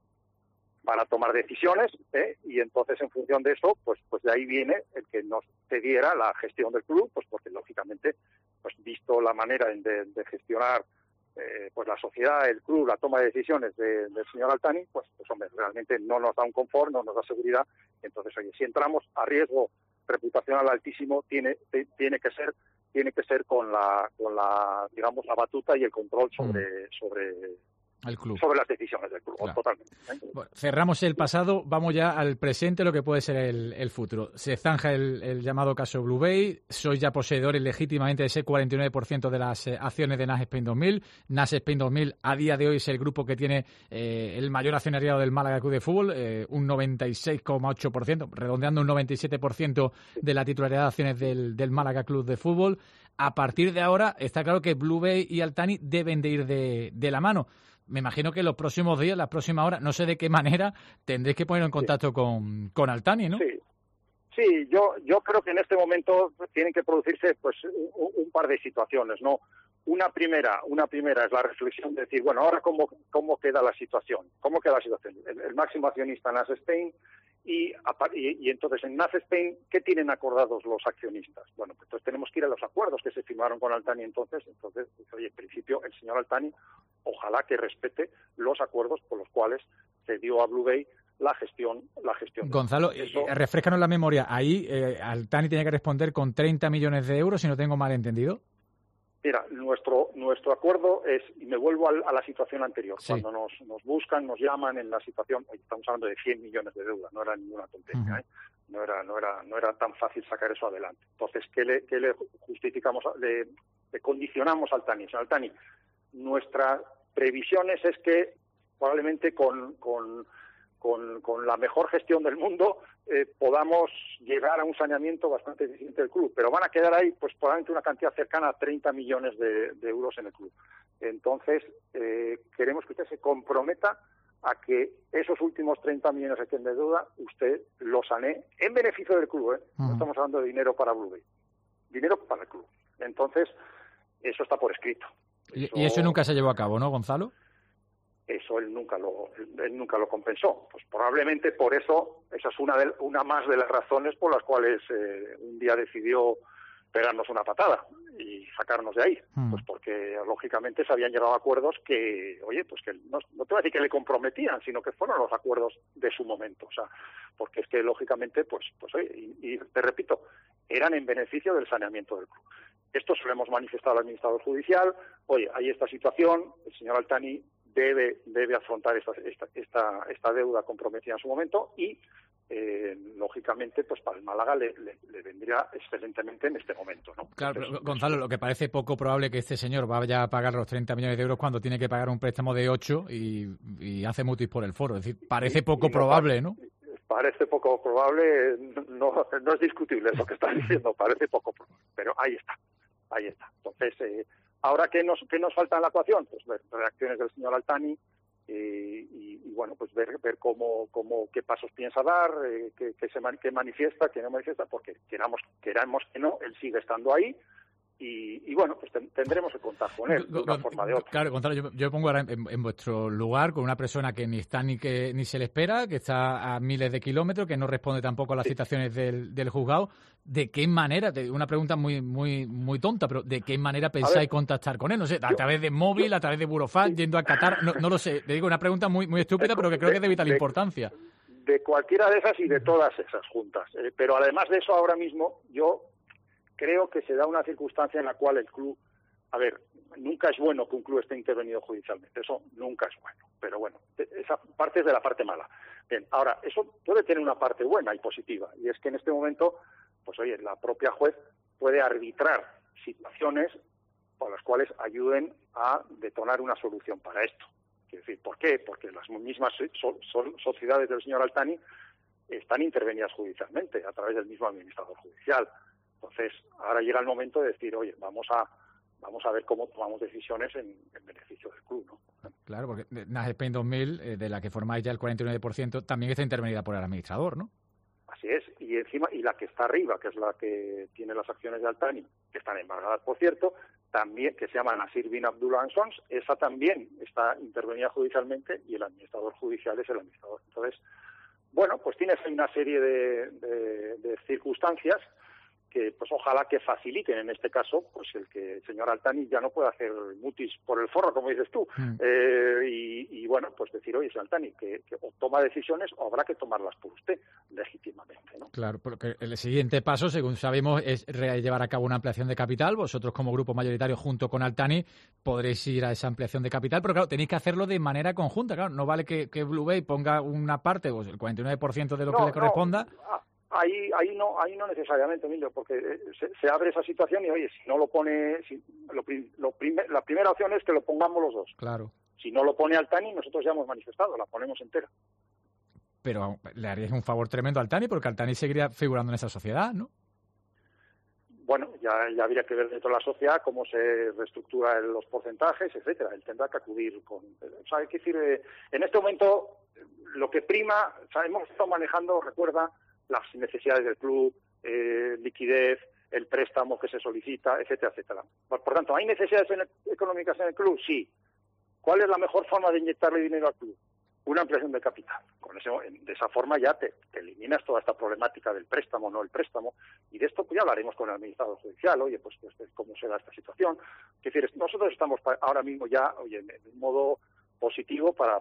para tomar decisiones, y entonces en función de eso, pues de ahí viene el que nos cediera la gestión del club, pues porque lógicamente, pues visto la manera de gestionar pues la sociedad, el club, la toma de decisiones del señor Altani, pues hombre, realmente no nos da un confort, no nos da seguridad. Entonces, oye, si entramos a riesgo reputacional altísimo, tiene que ser con la digamos la batuta y el control sobre
el club,
sobre las decisiones del club, claro. Totalmente.
Bueno, cerramos el pasado, vamos ya al presente, lo que puede ser el futuro. Se zanja el llamado caso Blue Bay, sois ya poseedores legítimamente de ese 49% de las acciones de Nash Spain 2000. Nash Spain 2000 a día de hoy es el grupo que tiene el mayor accionariado del Málaga Club de Fútbol, un 96,8%, redondeando un 97% de la titularidad de acciones del Málaga Club de Fútbol. A partir de ahora está claro que Blue Bay y Altani deben de ir de la mano. Me imagino que los próximos días, las próximas horas, no sé de qué manera, tendréis que poner en contacto con Altani, ¿no?
Sí, yo creo que en este momento tienen que producirse pues un par de situaciones, ¿no? Una primera es la reflexión de decir, bueno, ahora cómo queda la situación. ¿Cómo queda la situación? El máximo accionista Nash Spain y entonces en Nash Spain, ¿qué tienen acordados los accionistas? Bueno, pues entonces tenemos que ir a los acuerdos que se firmaron con Altani entonces, oye, en principio el señor Altani ojalá que respete los acuerdos por los cuales se dio a Blue Bay la gestión.
Gonzalo, refréscanos la memoria. Ahí Altani tenía que responder con 30 millones de euros, si no tengo mal entendido.
Mira, nuestro acuerdo es, y me vuelvo a la situación anterior, sí. Cuando nos buscan, nos llaman en la situación, hoy estamos hablando de 100 millones de deuda, no era ninguna tontería, no era tan fácil sacar eso adelante. Entonces, ¿qué le justificamos, le condicionamos al Altani? Al Altani, nuestras previsiones es que probablemente con la mejor gestión del mundo podamos llegar a un saneamiento bastante eficiente del club, pero van a quedar ahí pues probablemente una cantidad cercana a 30 millones de euros en el club. Entonces, queremos que usted se comprometa a que esos últimos 30 millones que tiene de deuda, usted los sanee en beneficio del club, No estamos hablando de dinero para Blue Bay, dinero para el club. Entonces, eso está por escrito.
Y eso nunca se llevó a cabo, ¿no, Gonzalo?
Eso él nunca lo compensó. Pues probablemente por eso, esa es una más de las razones por las cuales un día decidió pegarnos una patada y sacarnos de ahí. Pues porque lógicamente se habían llegado a acuerdos que, oye, pues que no te voy a decir que le comprometían, sino que fueron los acuerdos de su momento. O sea, porque es que lógicamente, pues oye, y te repito, eran en beneficio del saneamiento del club. Esto se lo hemos manifestado al administrador judicial. Oye, hay esta situación, el señor Altani debe afrontar esta deuda comprometida en su momento y lógicamente pues para el Málaga le vendría excelentemente en este momento, ¿no?
Claro, pero, Gonzalo, lo que parece poco probable que este señor vaya a pagar los 30 millones de euros cuando tiene que pagar un préstamo de 8 y hace mutis por el foro, es decir, parece poco probable, ¿no?
Parece poco probable, no es discutible lo que estás diciendo, parece poco probable, pero ahí está. Entonces, ahora ¿qué nos falta en la ecuación? Pues ver reacciones del señor Altani y bueno, pues ver qué pasos piensa dar, qué manifiesta, qué no manifiesta, porque queramos que no, él sigue estando ahí. Y bueno, pues tendremos que contar con él de una forma o de otra.
Claro, Gonzalo, yo pongo ahora en vuestro lugar con una persona que ni está ni se le espera, que está a miles de kilómetros, que no responde tampoco a las citaciones del juzgado. ¿De qué manera? Una pregunta muy muy muy tonta, pero ¿de qué manera pensáis contactar con él? No sé, a través de móvil, a través de Burofax, yendo a Qatar, no lo sé. Le digo una pregunta muy muy estúpida, pero que creo que es de vital importancia.
De cualquiera de esas y de todas esas juntas. Pero además de eso, ahora mismo yo creo que se da una circunstancia en la cual el club, a ver, nunca es bueno que un club esté intervenido judicialmente, eso nunca es bueno, pero bueno, esa parte es de la parte mala. Bien, ahora, eso puede tener una parte buena y positiva, y es que en este momento, pues oye, la propia juez puede arbitrar situaciones por las cuales ayuden a detonar una solución para esto. Quiero decir, ¿por qué? Porque las mismas sociedades del señor Altani están intervenidas judicialmente a través del mismo administrador judicial. Entonces, ahora llega el momento de decir, oye, vamos a ver cómo tomamos decisiones en beneficio del club, ¿no?
Claro, porque Nash Spain 2000, de la que formáis ya el 49%, también está intervenida por el administrador, ¿no?
Así es, y encima, y la que está arriba, que es la que tiene las acciones de Altani, que están embargadas, por cierto, también, que se llama Nasir bin Abdullah Sons, esa también está intervenida judicialmente y el administrador judicial es el administrador. Entonces, bueno, pues tienes una serie de circunstancias que pues ojalá que faciliten en este caso pues el que el señor Altani ya no pueda hacer mutis por el forro, como dices tú, y bueno, pues decir, oye, es Altani, que o toma decisiones o habrá que tomarlas por usted legítimamente, ¿no?
Claro, porque el siguiente paso, según sabemos, es llevar a cabo una ampliación de capital. Vosotros, como grupo mayoritario, junto con Altani, podréis ir a esa ampliación de capital, pero claro, tenéis que hacerlo de manera conjunta, claro, no vale que Blue Bay ponga una parte, pues el 49% de lo que le corresponda.
Ahí no necesariamente, Emilio, porque se abre esa situación y, oye, si no lo pone, la primera opción es que lo pongamos los dos.
Claro.
Si no lo pone Altani, nosotros ya hemos manifestado, la ponemos entera.
Pero le haríais un favor tremendo a Altani, porque Altani seguiría figurando en esa sociedad, ¿no?
Bueno, ya habría que ver dentro de la sociedad cómo se reestructura los porcentajes, etcétera. Él tendrá que acudir con... ¿Sabes qué decir? En este momento, lo que prima, hemos estado manejando, recuerda, las necesidades del club, liquidez, el préstamo que se solicita, etcétera, etcétera. Por tanto, ¿hay necesidades económicas en el club? Sí. ¿Cuál es la mejor forma de inyectarle dinero al club? Una ampliación de capital. De esa forma ya te eliminas toda esta problemática del préstamo, no el préstamo, y de esto pues ya hablaremos con el administrador judicial, oye, pues cómo se da esta situación. Es decir, nosotros estamos ahora mismo ya, oye, en un modo positivo para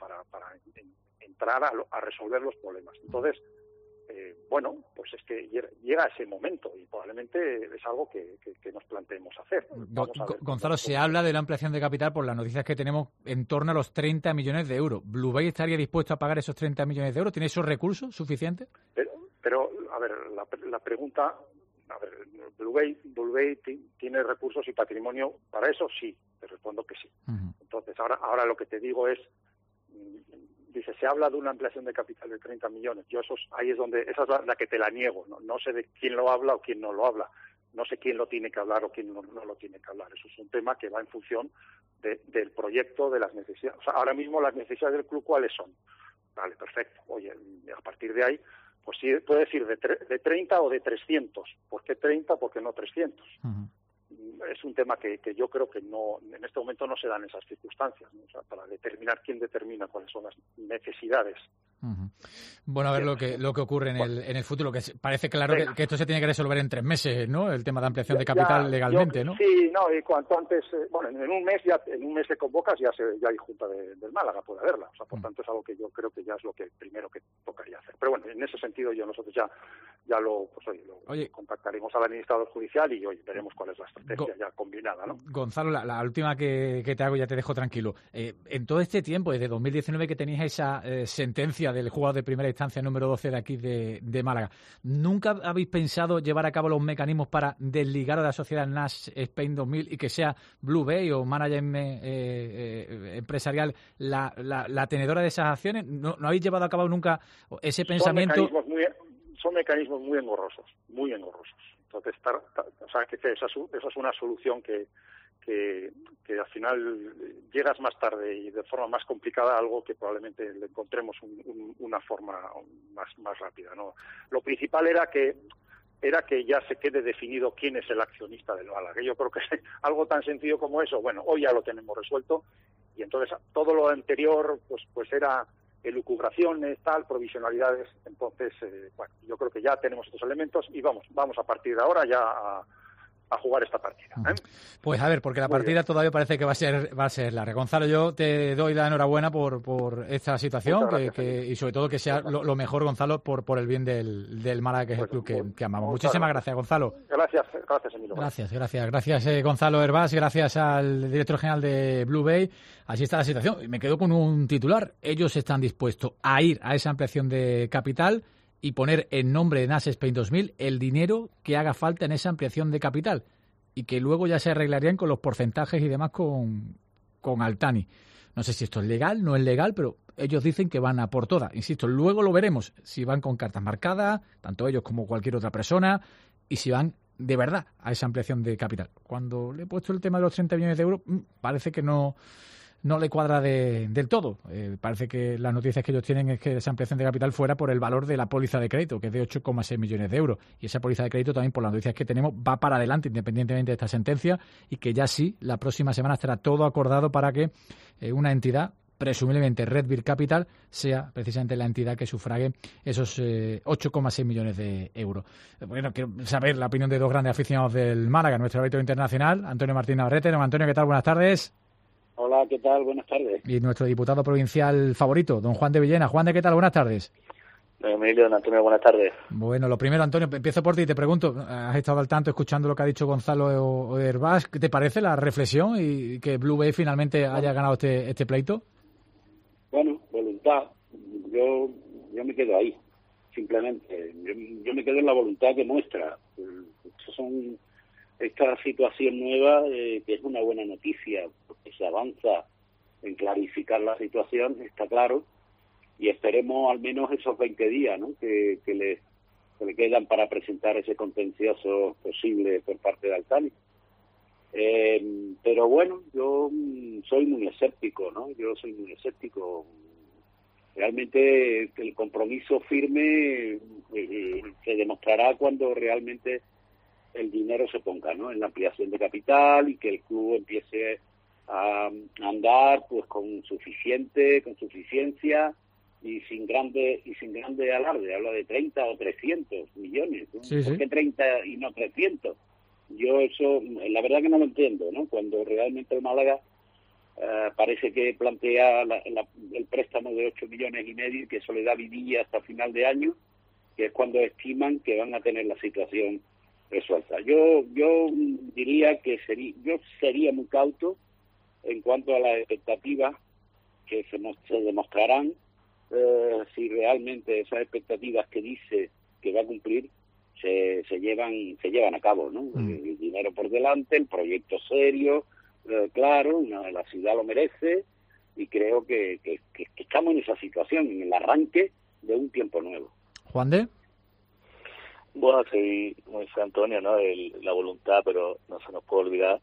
entrar a resolver los problemas. Entonces, bueno, pues es que llega ese momento y probablemente es algo que nos planteemos hacer.
Gonzalo, se habla de la ampliación de capital por las noticias que tenemos en torno a los 30 millones de euros. ¿Blue Bay estaría dispuesto a pagar esos 30 millones de euros? ¿Tiene esos recursos suficientes?
Pero a ver, la pregunta... A ver, Blue Bay tiene recursos y patrimonio para eso, sí, te respondo que sí. Uh-huh. Entonces, ahora lo que te digo es... Dice, se habla de una ampliación de capital de 30 millones. Esa es la que te la niego. No sé de quién lo habla o quién no lo habla. No sé quién lo tiene que hablar o quién no lo tiene que hablar. Eso es un tema que va en función del proyecto, de las necesidades. O sea, ahora mismo las necesidades del club, ¿cuáles son? Vale, perfecto. Oye, a partir de ahí, pues sí, puede decir de 30 o de 300. ¿Por qué 30? ¿Por qué no 300? Uh-huh. Es un tema que yo creo que no, en este momento no se dan esas circunstancias, ¿no? O sea, para determinar quién determina cuáles son las necesidades.
Uh-huh. Bueno, a ver lo que ocurre en el futuro, que parece claro que esto se tiene que resolver en 3 meses, ¿no? El tema de ampliación de capital legalmente, ¿no?
Sí, no, y cuanto antes, en un mes se convocas, ya hay junta del Málaga, puede haberla. O sea, por tanto es algo que yo creo que ya es lo que primero que tocaría hacer. Pero bueno, en ese sentido nosotros ya lo contactaremos al administrador judicial y veremos cuál es la estrategia ya combinada, ¿no?
Gonzalo, la última que te hago, ya te dejo tranquilo. En todo este tiempo, desde 2019 que tenéis esa sentencia del juzgado de primera instancia número 12 de aquí de Málaga, ¿nunca habéis pensado llevar a cabo los mecanismos para desligar a la sociedad Nash Spain 2000 y que sea Blue Bay o management empresarial la tenedora de esas acciones? ¿No habéis llevado a cabo nunca ese pensamiento?
Son mecanismos muy engorrosos, muy engorrosos. Entonces, esa es una solución que al final llegas más tarde y de forma más complicada a algo que probablemente le encontremos una forma más rápida, ¿no? Lo principal era que ya se quede definido quién es el accionista del Málaga. Yo creo que algo tan sencillo como eso, hoy ya lo tenemos resuelto y entonces todo lo anterior pues era elucubraciones, provisionalidades. Entonces, yo creo que ya tenemos estos elementos y vamos a partir de ahora ya jugar esta partida.
Pues a ver, porque la partida todavía parece que va a ser larga. Gonzalo, yo te doy la enhorabuena por esta situación y sobre todo que sea lo mejor, Gonzalo, por el bien del Málaga, que es el club que amamos. Muchísimas gracias, Gonzalo.
Gracias, Emilio.
Gracias, Gonzalo Hervás, gracias al director general de Blue Bay. Así está la situación. Me quedo con un titular. Ellos están dispuestos a ir a esa ampliación de capital y poner en nombre de NAS Spain 2000 el dinero que haga falta en esa ampliación de capital y que luego ya se arreglarían con los porcentajes y demás con Altani. No sé si esto es legal, no es legal, pero ellos dicen que van a por todas. Insisto, luego lo veremos si van con cartas marcadas, tanto ellos como cualquier otra persona, y si van de verdad a esa ampliación de capital. Cuando le he puesto el tema de los 30 millones de euros, parece que no le cuadra del todo. Parece que las noticias que ellos tienen es que esa ampliación de capital fuera por el valor de la póliza de crédito, que es de 8,6 millones de euros. Y esa póliza de crédito también, por las noticias que tenemos, va para adelante independientemente de esta sentencia y que ya sí, la próxima semana estará todo acordado para que una entidad, presumiblemente Red Beer Capital, sea precisamente la entidad que sufrague esos 8,6 millones de euros. Bueno, quiero saber la opinión de dos grandes aficionados del Málaga, nuestro árbitro internacional, Antonio Martín Navarrete. Don Antonio, ¿qué tal? Buenas tardes.
Hola, ¿qué tal? Buenas tardes.
Y nuestro diputado provincial favorito, don Juan de Villena. Juan, ¿qué tal? Buenas tardes.
Emilio, don Antonio, buenas tardes.
Bueno, lo primero, Antonio, empiezo por ti y te pregunto, has estado al tanto escuchando lo que ha dicho Gonzalo Hervás. ¿Qué te parece la reflexión y que Blue Bay finalmente haya ganado este pleito?
Bueno, voluntad. Yo me quedo ahí, simplemente. Yo me quedo en la voluntad que muestra. Esta situación nueva, que es una buena noticia, porque se avanza en clarificar la situación, está claro, y esperemos al menos esos 20 días, ¿no?, que le quedan para presentar ese contencioso posible por parte de Altani. Pero bueno, yo soy muy escéptico, ¿no? Realmente el compromiso firme se demostrará cuando realmente el dinero se ponga, ¿no?, en la ampliación de capital y que el club empiece a andar pues con suficiencia y sin grande alarde. Habla de 30 o 300 millones, ¿no?
Sí.
¿Por qué 30 y no 300? Yo eso, la verdad que no lo entiendo, ¿no? Cuando realmente el Málaga parece que plantea el préstamo de 8,5 millones y que eso le da vidilla hasta final de año, que es cuando estiman que van a tener la situación resuelta. Yo diría que sería muy cauto en cuanto a las expectativas que se demostrarán, si realmente esas expectativas que dice que va a cumplir se llevan a cabo, ¿no? El dinero por delante, el proyecto serio, claro, la ciudad lo merece y creo que estamos en esa situación, en el arranque de un tiempo nuevo.
Juan de.
Bueno, sí, como dice Antonio, ¿no? La voluntad, pero no se nos puede olvidar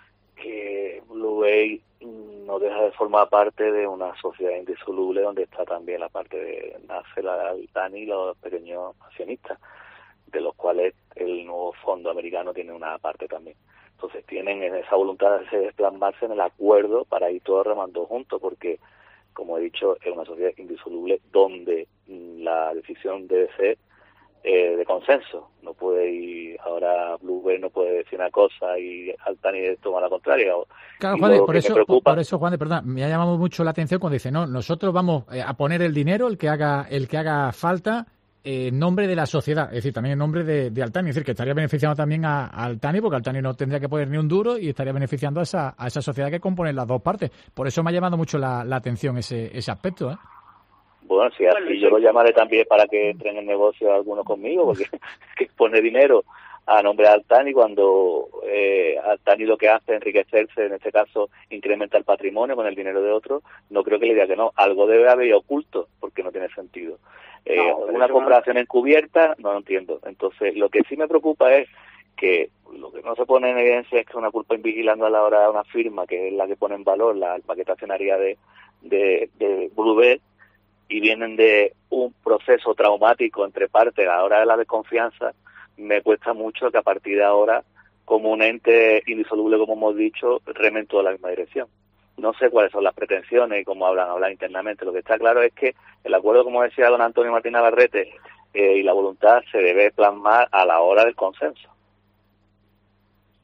que Blue Bay no deja de formar parte de una sociedad indisoluble donde está también la parte de NACE, Altani y los pequeños accionistas, de los cuales el nuevo fondo americano tiene una parte también. Entonces tienen esa voluntad de plasmarse en el acuerdo para ir todos remando juntos, porque, como he dicho, es una sociedad indisoluble donde la decisión debe ser de consenso. No puede ir ahora Blue Bay, no puede decir una cosa y Altani toma la contraria.
Claro, Juan, por eso, Juan, perdón, me ha llamado mucho la atención cuando dice, no, nosotros vamos a poner el dinero, el que haga falta, en nombre de la sociedad, es decir, también en nombre de Altani, es decir, que estaría beneficiando también a Altani, porque Altani no tendría que poner ni un duro y estaría beneficiando a esa sociedad que compone las dos partes. Por eso me ha llamado mucho la atención ese aspecto, ¿eh?
Bueno, si así yo lo llamaré también para que entren en negocio algunos conmigo, porque que pone dinero a nombre de Altani cuando Altani lo que hace es enriquecerse, en este caso incrementa el patrimonio con el dinero de otro, no creo que le diga que no. Algo debe haber oculto, porque no tiene sentido. Una comparación encubierta, no lo entiendo. Entonces, lo que sí me preocupa es que lo que no se pone en evidencia es que una culpa invigilando a la hora de una firma, que es la que pone en valor el paquete accionaria de Blue Bay, y vienen de un proceso traumático entre partes a la hora de la desconfianza, me cuesta mucho que a partir de ahora, como un ente indisoluble, como hemos dicho, remen toda la misma dirección. No sé cuáles son las pretensiones y cómo hablan internamente. Lo que está claro es que el acuerdo, como decía don Antonio Martín Navarrete, y la voluntad se debe plasmar a la hora del consenso.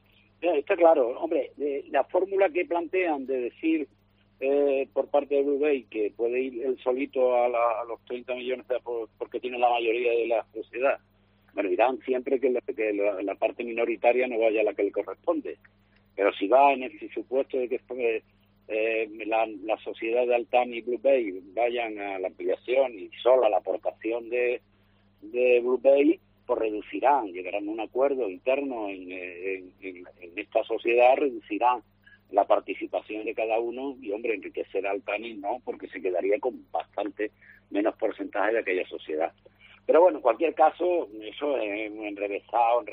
Está claro, hombre, la fórmula que plantean de decir por parte de Blue Bay que puede ir él solito a los 30 millones porque tiene la mayoría de la sociedad. Bueno, dirán siempre que la parte minoritaria no vaya a la que le corresponde. Pero si va en el supuesto de que la sociedad de Altani y Blue Bay vayan a la ampliación y solo a la aportación de Blue Bay, pues reducirán, llegarán a un acuerdo interno en esta sociedad, reducirán la participación de cada uno y, hombre, enriquecer a Altani no, porque se quedaría con bastante menos porcentaje de aquella sociedad. Pero bueno, en cualquier caso, eso es enrevesado,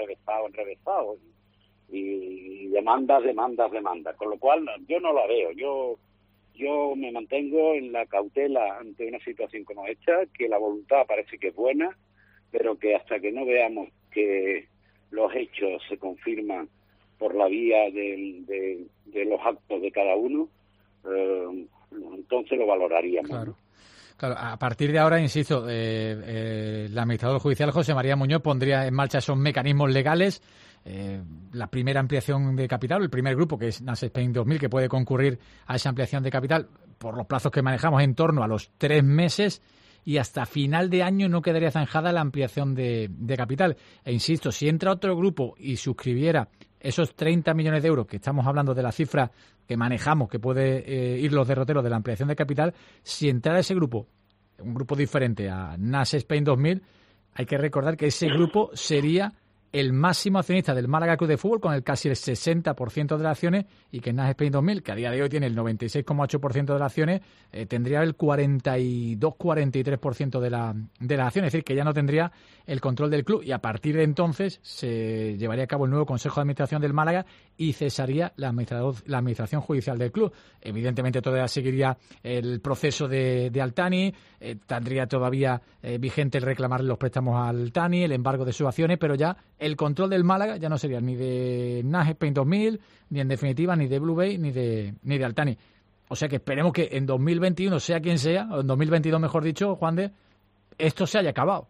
y demandas, con lo cual yo no la veo, yo me mantengo en la cautela ante una situación como esta, que la voluntad parece que es buena, pero que hasta que no veamos que los hechos se confirman por la vía de los actos de cada uno, entonces lo valoraríamos.
Claro. Claro, a partir de ahora, insisto, el administrador judicial José María Muñoz pondría en marcha esos mecanismos legales, la primera ampliación de capital, el primer grupo, que es Nash Spain 2000, que puede concurrir a esa ampliación de capital por los plazos que manejamos en torno a los 3 meses, y hasta final de año no quedaría zanjada la ampliación de capital. E insisto, si entra otro grupo y suscribiera esos 30 millones de euros, que estamos hablando de la cifra que manejamos, que puede ir los derroteros de la ampliación de capital, si entrara ese grupo, un grupo diferente a Nash Spain 2000, hay que recordar que ese grupo sería el máximo accionista del Málaga Club de Fútbol, con casi el 60% de las acciones, y que Nash Spain 2000, que a día de hoy tiene el 96,8% de las acciones, tendría el 42-43% de las acciones, es decir, que ya no tendría el control del club, y a partir de entonces se llevaría a cabo el nuevo Consejo de Administración del Málaga y cesaría la administración judicial del club. Evidentemente todavía seguiría el proceso de Altani, tendría todavía vigente el reclamar los préstamos a Altani, el embargo de sus acciones, pero ya el control del Málaga ya no sería ni de Nash Spain 2000, ni en definitiva ni de Blue Bay, ni de Altani. O sea que esperemos que en 2021, sea quien sea, o en 2022 mejor dicho, Juan de, esto se haya acabado.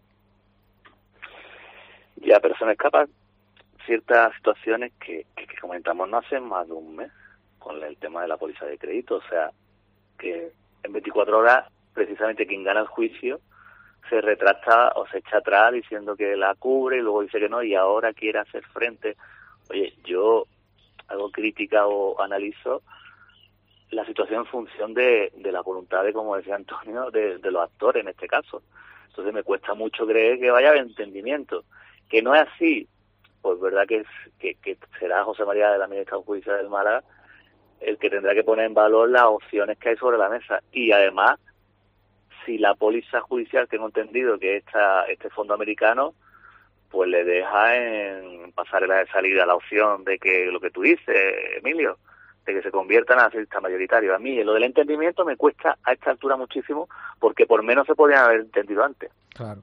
Ya, pero se me escapan ciertas situaciones que comentamos no hace más de un mes con el tema de la póliza de crédito. O sea, que en 24 horas, precisamente quien gana el juicio se retracta o se echa atrás diciendo que la cubre y luego dice que no y ahora quiere hacer frente. Oye, yo hago crítica o analizo la situación en función de la voluntad de, como decía Antonio, de los actores en este caso. Entonces me cuesta mucho creer que vaya a haber entendimiento. Que no es así, pues verdad que será José María de la Administración Judicial del Málaga el que tendrá que poner en valor las opciones que hay sobre la mesa. Y además, si la póliza judicial, tengo entendido que este fondo americano, pues le deja en pasarela de salida la opción de que lo que tú dices, Emilio, de que se conviertan en accionista mayoritario. A mí, lo del entendimiento me cuesta a esta altura muchísimo, porque por menos se podrían haber entendido antes.
Claro.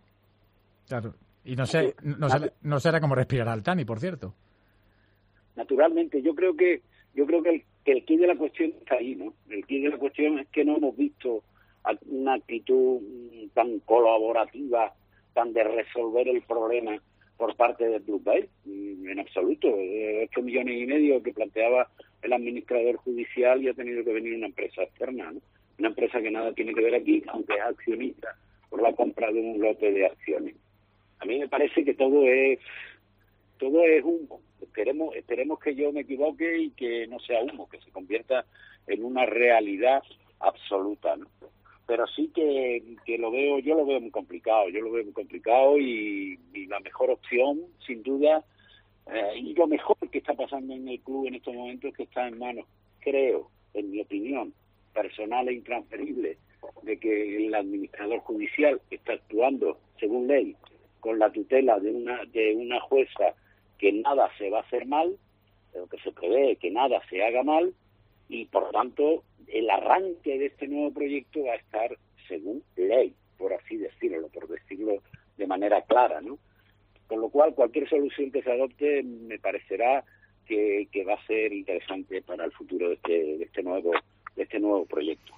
Y no será como respirar Altani, por cierto.
Naturalmente, yo creo que el quid de la cuestión está ahí, ¿no? El quid de la cuestión es que no hemos visto una actitud tan colaborativa, tan de resolver el problema por parte del Blue Bay, en absoluto. 8 millones y medio que planteaba el administrador judicial y ha tenido que venir una empresa externa, ¿no? Una empresa que nada tiene que ver aquí, aunque es accionista por la compra de un lote de acciones. A mí me parece que todo es humo. Esperemos que yo me equivoque y que no sea humo, que se convierta en una realidad absoluta, ¿no? Pero sí que yo lo veo muy complicado, y la mejor opción, sin duda, y lo mejor que está pasando en el club en estos momentos es que está en manos, creo, en mi opinión personal e intransferible, de que el administrador judicial está actuando según ley, con la tutela de una jueza, que nada se va a hacer mal, pero que se prevé que nada se haga mal, y por tanto el arranque de este nuevo proyecto va a estar según ley, por así decirlo, por decirlo de manera clara, ¿no? Con lo cual cualquier solución que se adopte me parecerá que va a ser interesante para el futuro de este nuevo proyecto.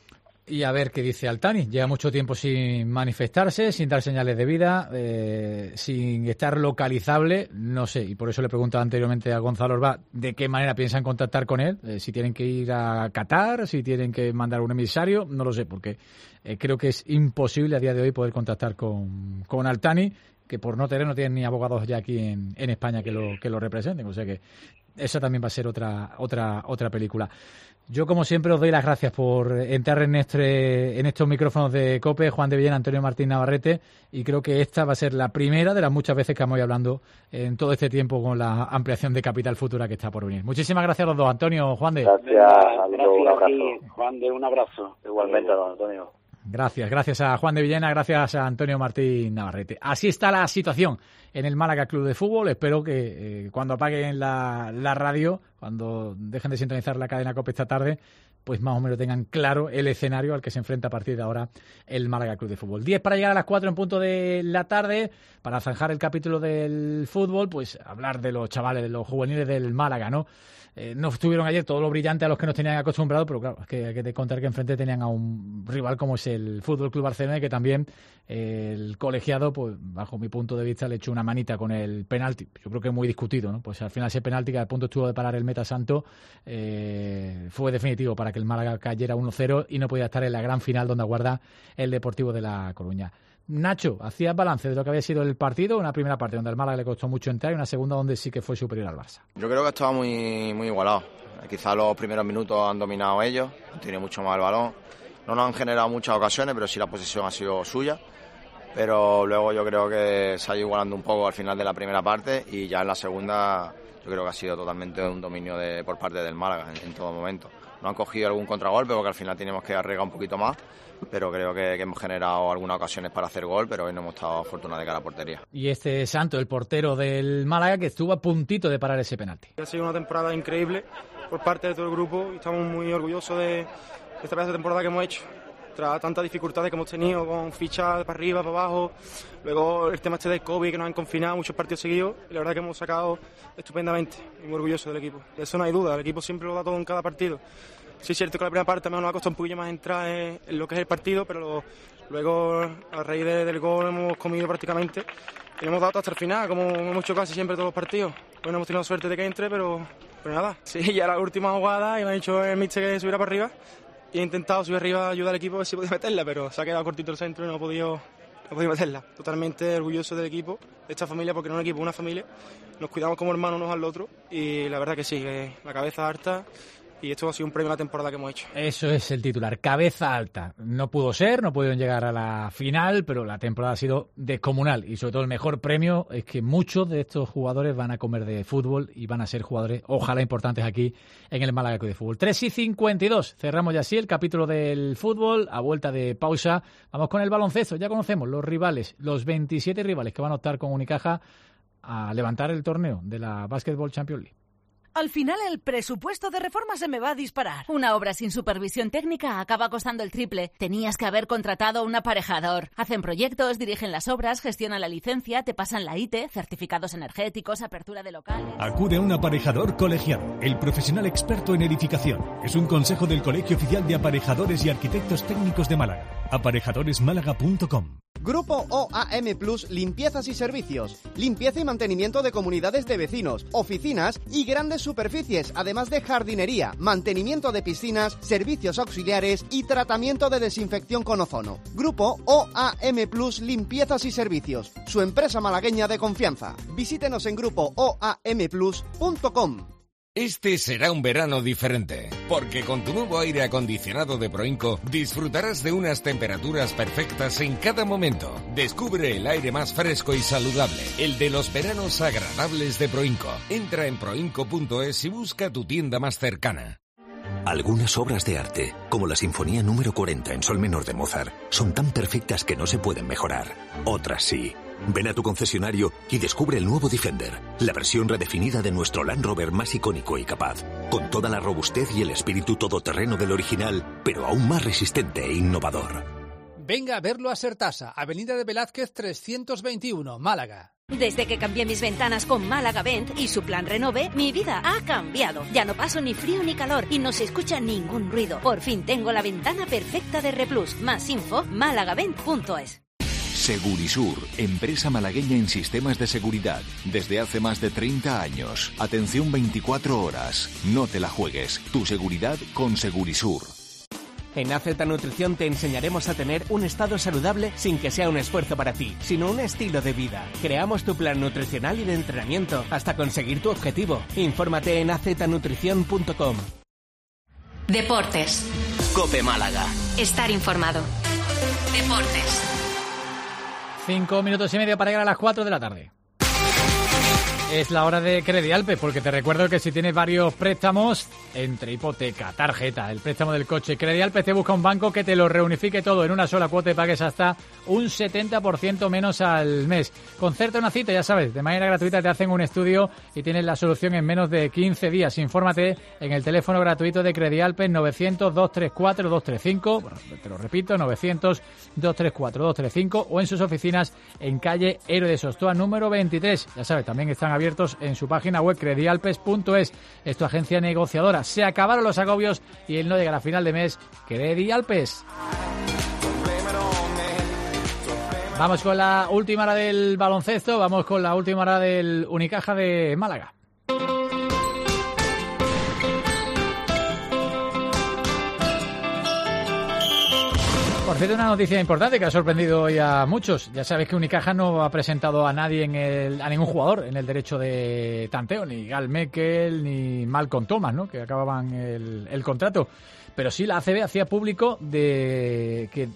Y a ver qué dice Altani. Lleva mucho tiempo sin manifestarse, sin dar señales de vida, sin estar localizable, no sé. Y por eso le preguntaba anteriormente a Gonzalo Orbá de qué manera piensan contactar con él. Si tienen que ir a Qatar, si tienen que mandar un emisario, no lo sé, porque creo que es imposible a día de hoy poder contactar con Altani, que por no tienen ni abogados ya aquí en España que lo representen. O sea que esa también va a ser otra película. Yo, como siempre, os doy las gracias por entrar en estos micrófonos de COPE, Juan de Villena, Antonio Martín Navarrete, y creo que esta va a ser la primera de las muchas veces que vamos hablando en todo este tiempo con la ampliación de Capital Futura que está por venir. Muchísimas gracias a los dos, Antonio, Juan de.
Gracias, un abrazo.
Juan de, un abrazo.
Igualmente, don Antonio.
Gracias a Juan de Villena, gracias a Antonio Martín Navarrete. Así está la situación en el Málaga Club de Fútbol. Espero que cuando apaguen la radio, cuando dejen de sintonizar la cadena COPE esta tarde, pues más o menos tengan claro el escenario al que se enfrenta a partir de ahora el Málaga Club de Fútbol. 10 para llegar a las 4 en punto de la tarde, para zanjar el capítulo del fútbol, pues hablar de los chavales, de los juveniles del Málaga, ¿no? No estuvieron ayer todo lo brillante a los que nos tenían acostumbrados, pero claro, es que hay que contar que enfrente tenían a un rival como es el Fútbol Club Barcelona, y que también el colegiado, pues bajo mi punto de vista, le echó una manita con el penalti. Yo creo que muy discutido, ¿no? Pues al final ese penalti que al punto estuvo de parar el Meta Santo fue definitivo para que el Málaga cayera 1-0 y no podía estar en la gran final donde aguarda el Deportivo de La Coruña. Nacho, hacías balance de lo que había sido el partido, una primera parte donde al Málaga le costó mucho entrar y una segunda donde sí que fue superior al Barça.
Yo creo que estaba muy igualado. Quizás los primeros minutos han dominado ellos, han tenido mucho más el balón. No nos han generado muchas ocasiones, pero sí la posesión ha sido suya. Pero luego yo creo que se ha ido igualando un poco al final de la primera parte, y ya en la segunda yo creo que ha sido totalmente un dominio por parte del Málaga en todo momento. No han cogido algún contragolpe porque al final teníamos que arriesgar un poquito más, pero creo que hemos generado algunas ocasiones para hacer gol, pero hoy no hemos estado afortunados de cara a portería.
Y Santo, el portero del Málaga, que estuvo a puntito de parar ese penalti.
Ha sido una temporada increíble por parte de todo el grupo y estamos muy orgullosos de esta pedazo de temporada que hemos hecho. Tras tantas dificultades que hemos tenido con fichas para arriba, para abajo, luego el tema del COVID que nos han confinado muchos partidos seguidos, y la verdad que hemos sacado estupendamente, y muy orgulloso del equipo. De eso no hay duda, el equipo siempre lo da todo en cada partido. Sí es cierto que la primera parte nos ha costado un poquillo más entrar en lo que es el partido, pero luego a raíz del gol hemos comido prácticamente y hemos dado hasta el final, como hemos hecho casi siempre todos los partidos. Hoy no hemos tenido suerte de que entre, pero nada. Sí, ya la última jugada y me ha dicho el míster que subiera para arriba y he intentado subir arriba, ayudar al equipo a ver si podía meterla, pero se ha quedado cortito el centro y no he podido meterla. Totalmente orgulloso del equipo, de esta familia, porque no es un equipo, una familia. Nos cuidamos como hermanos unos al otro y la verdad que sí, que la cabeza harta. Y esto ha sido un premio a la temporada que hemos hecho.
Eso es el titular, cabeza alta. No pudo ser, no pudieron llegar a la final, pero la temporada ha sido descomunal. Y sobre todo el mejor premio es que muchos de estos jugadores van a comer de fútbol y van a ser jugadores, ojalá, importantes aquí en el Málaga Club de Fútbol. 3:52, cerramos ya así el capítulo del fútbol. A vuelta de pausa, vamos con el baloncesto. Ya conocemos los rivales, los 27 rivales que van a optar con Unicaja a levantar el torneo de la Basketball Champions League.
Al final el presupuesto de reforma se me va a disparar.
Una obra sin supervisión técnica acaba costando el triple. Tenías que haber contratado un aparejador. Hacen proyectos, dirigen las obras, gestionan la licencia, te pasan la IT, certificados energéticos, apertura de locales.
Acude a un aparejador colegiado, el profesional experto en edificación. Es un consejo del Colegio Oficial de Aparejadores y Arquitectos Técnicos de Málaga. Aparejadoresmálaga.com.
Grupo OAM Plus Limpiezas y Servicios. Limpieza y mantenimiento de comunidades de vecinos, oficinas y grandes superficies, además de jardinería, mantenimiento de piscinas, servicios auxiliares y tratamiento de desinfección con ozono. Grupo OAM Plus Limpiezas y Servicios, su empresa malagueña de confianza. Visítenos en grupooamplus.com.
Este será un verano diferente, porque con tu nuevo aire acondicionado de Proinco disfrutarás de unas temperaturas perfectas en cada momento. Descubre el aire más fresco y saludable, el de los veranos agradables de Proinco. Entra en proinco.es y busca tu tienda más cercana.
Algunas obras de arte, como la Sinfonía número 40 en sol menor de Mozart, son tan perfectas que no se pueden mejorar. Otras sí. Ven a tu concesionario y descubre el nuevo Defender, la versión redefinida de nuestro Land Rover más icónico y capaz, con toda la robustez y el espíritu todoterreno del original, pero aún más resistente e innovador.
Venga a verlo a Sertasa, Avenida de Velázquez 321, Málaga.
Desde que cambié mis ventanas con Málaga Vent y su plan Renove, mi vida ha cambiado. Ya no paso ni frío ni calor y no se escucha ningún ruido. Por fin tengo la ventana perfecta de Replus. Más info, malagavent.es.
Segurisur, empresa malagueña en sistemas de seguridad. Desde hace más de 30 años. Atención 24 horas. No te la juegues. Tu seguridad con Segurisur.
En AZ Nutrición te enseñaremos a tener un estado saludable sin que sea un esfuerzo para ti, sino un estilo de vida. Creamos tu plan nutricional y de entrenamiento hasta conseguir tu objetivo. Infórmate en aznutrición.com.
Deportes.
COPE Málaga.
Estar informado. Deportes.
5 minutos y medio para llegar a las 4 de la tarde. Es la hora de Credialpes, porque te recuerdo que si tienes varios préstamos, entre hipoteca, tarjeta, el préstamo del coche, Credialpes te busca un banco que te lo reunifique todo en una sola cuota y pagues hasta un 70% menos al mes. Concerta una cita, ya sabes, de manera gratuita te hacen un estudio y tienes la solución en menos de 15 días. Infórmate en el teléfono gratuito de Credialpes 900-234-235, bueno, te lo repito, 900-234-235 o en sus oficinas en calle Héroe de Sostoa número 23. Ya sabes, también están abiertos en su página web credialpes.es. Es tu agencia negociadora. Se acabaron los agobios y el no llega a final de mes. Credialpes. Vamos con la última hora del baloncesto. Vamos con la última hora del Unicaja de Málaga. Por cierto, una noticia importante que ha sorprendido hoy a muchos. Ya sabéis que Unicaja no ha presentado a nadie a ningún jugador en el derecho de tanteo, ni Gal Mekel ni Malcolm Thomas, ¿no?, que acababan el contrato. Pero sí la ACB hacía público de que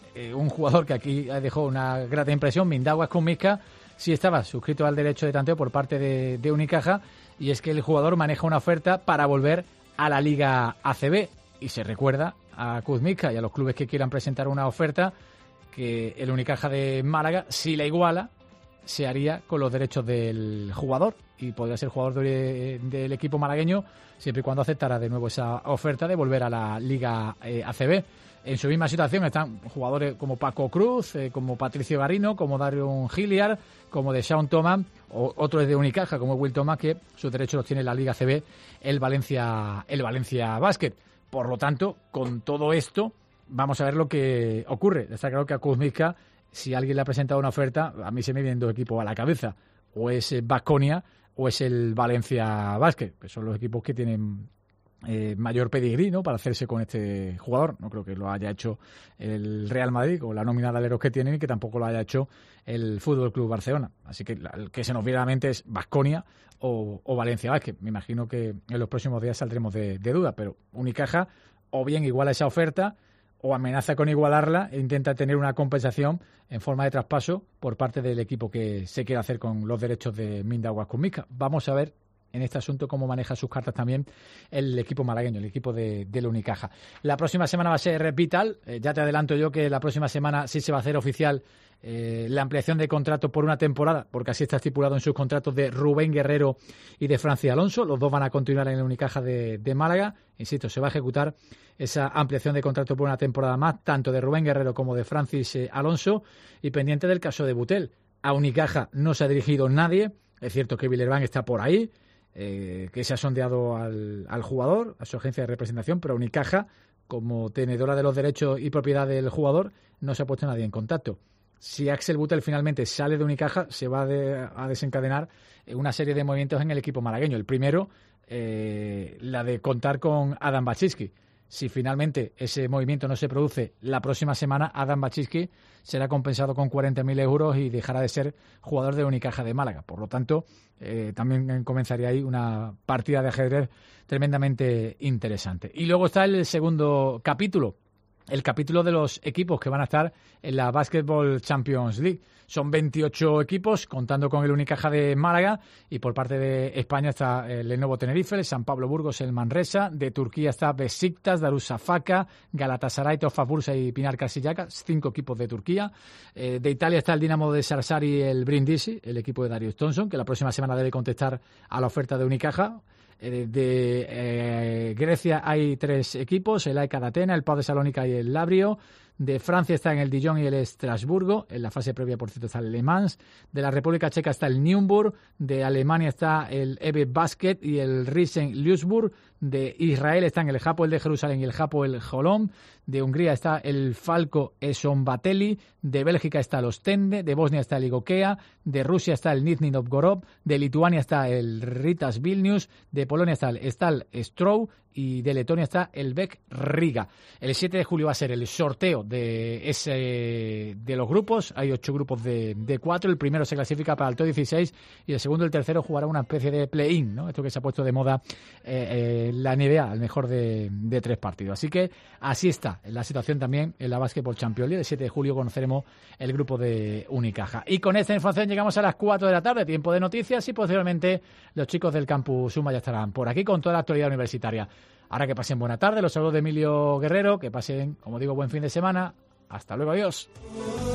un jugador que aquí dejó una grata impresión, Mindaugas Kuzmiska, sí estaba suscrito al derecho de tanteo por parte de Unicaja, y es que el jugador maneja una oferta para volver a la Liga ACB. Y se recuerda a Kuzmiska y a los clubes que quieran presentar una oferta que el Unicaja de Málaga, si la iguala, se haría con los derechos del jugador y podría ser jugador del equipo malagueño siempre y cuando aceptara de nuevo esa oferta de volver a la Liga ACB. En su misma situación están jugadores como Paco Cruz, como Patricio Garino, como Darion Hilliard, como Deshaun Thomas, o otro es de Unicaja, como Will Thomas, que sus derechos los tiene la Liga ACB, el Valencia Basket. Por lo tanto, con todo esto, vamos a ver lo que ocurre. Está claro que a Kuzmiska, si alguien le ha presentado una oferta, a mí se me vienen dos equipos a la cabeza. O es Baskonia o es el Valencia Basket, que son los equipos que tienen mayor pedigrí, ¿no?, para hacerse con este jugador. No creo que lo haya hecho el Real Madrid con la nómina de aleros que tienen y que tampoco lo haya hecho el Fútbol Club Barcelona. Así que el que se nos viene a la mente es Baskonia o Valencia Basket. Me imagino que en los próximos días saldremos de duda, pero Unicaja o bien iguala esa oferta o amenaza con igualarla e intenta tener una compensación en forma de traspaso por parte del equipo que se quiere hacer con los derechos de Mindaugas Kuzmiska. Vamos a ver en este asunto cómo maneja sus cartas también el equipo malagueño, el equipo del Unicaja. La próxima semana va a ser vital. Ya te adelanto yo que la próxima semana sí se va a hacer oficial la ampliación de contrato por una temporada, porque así está estipulado en sus contratos de Rubén Guerrero y de Francis Alonso. Los dos van a continuar en el Unicaja de Málaga. Insisto, se va a ejecutar esa ampliación de contrato por una temporada más, tanto de Rubén Guerrero como de Francis Alonso, y pendiente del caso de Butel. A Unicaja no se ha dirigido nadie. Es cierto que Villerban está por ahí, que se ha sondeado al jugador, a su agencia de representación, pero Unicaja, como tenedora de los derechos y propiedad del jugador, no se ha puesto nadie en contacto. Si Axel Butel finalmente sale de Unicaja, se va a desencadenar una serie de movimientos en el equipo malagueño. El primero, la de contar con Adam Baczyński. Si finalmente ese movimiento no se produce la próxima semana, Adam Baczyński será compensado con 40.000 euros y dejará de ser jugador de Unicaja de Málaga. Por lo tanto, también comenzaría ahí una partida de ajedrez tremendamente interesante. Y luego está el segundo capítulo, el capítulo de los equipos que van a estar en la Basketball Champions League. Son 28 equipos, contando con el Unicaja de Málaga, y por parte de España está el Lenovo Tenerife, el San Pablo Burgos, el Manresa. De Turquía está Besiktas, Darüşşafaka, Galatasaray, Tofaş Bursa y Pinar Kasiyaka, 5 equipos de Turquía. De Italia está el Dinamo de Sarsari y el Brindisi, el equipo de Darius Thompson, que la próxima semana debe contestar a la oferta de Unicaja. De Grecia hay 3 equipos, el AEK de Atenas, el Pau de Salónica y el Labrio. De Francia está en el Dijon y el Estrasburgo. En la fase previa, por cierto, está el Le Mans. De la República Checa está el Nürburgring. De Alemania está el EB Basket y el Riesen-Leusburg. De Israel están el Hapoel de Jerusalén y el Hapoel Holon. De Hungría está el Falco Esonbatelli. De Bélgica está el Ostende. De Bosnia está el Igokea. De Rusia está el Nizhny Novgorod. De Lituania está el Ritas Vilnius. De Polonia está el Stal Strow. Y de Letonia está el Bek Riga. El 7 de julio va a ser el sorteo de los grupos. Hay 8 grupos de 4. El primero se clasifica para el top 16 y el segundo y el tercero jugará una especie de play-in, ¿no? Esto que se ha puesto de moda la NBA, el mejor de 3 partidos. Así que así está la situación también en la Basketball Champions League. El 7 de julio conoceremos el grupo de Unicaja. Y con esta información llegamos a las 4 de la tarde, tiempo de noticias, y posiblemente los chicos del Campus Suma ya estarán por aquí con toda la actualidad universitaria. Ahora que pasen buena tarde, los saludos de Emilio Guerrero, que pasen, como digo, buen fin de semana. Hasta luego, adiós.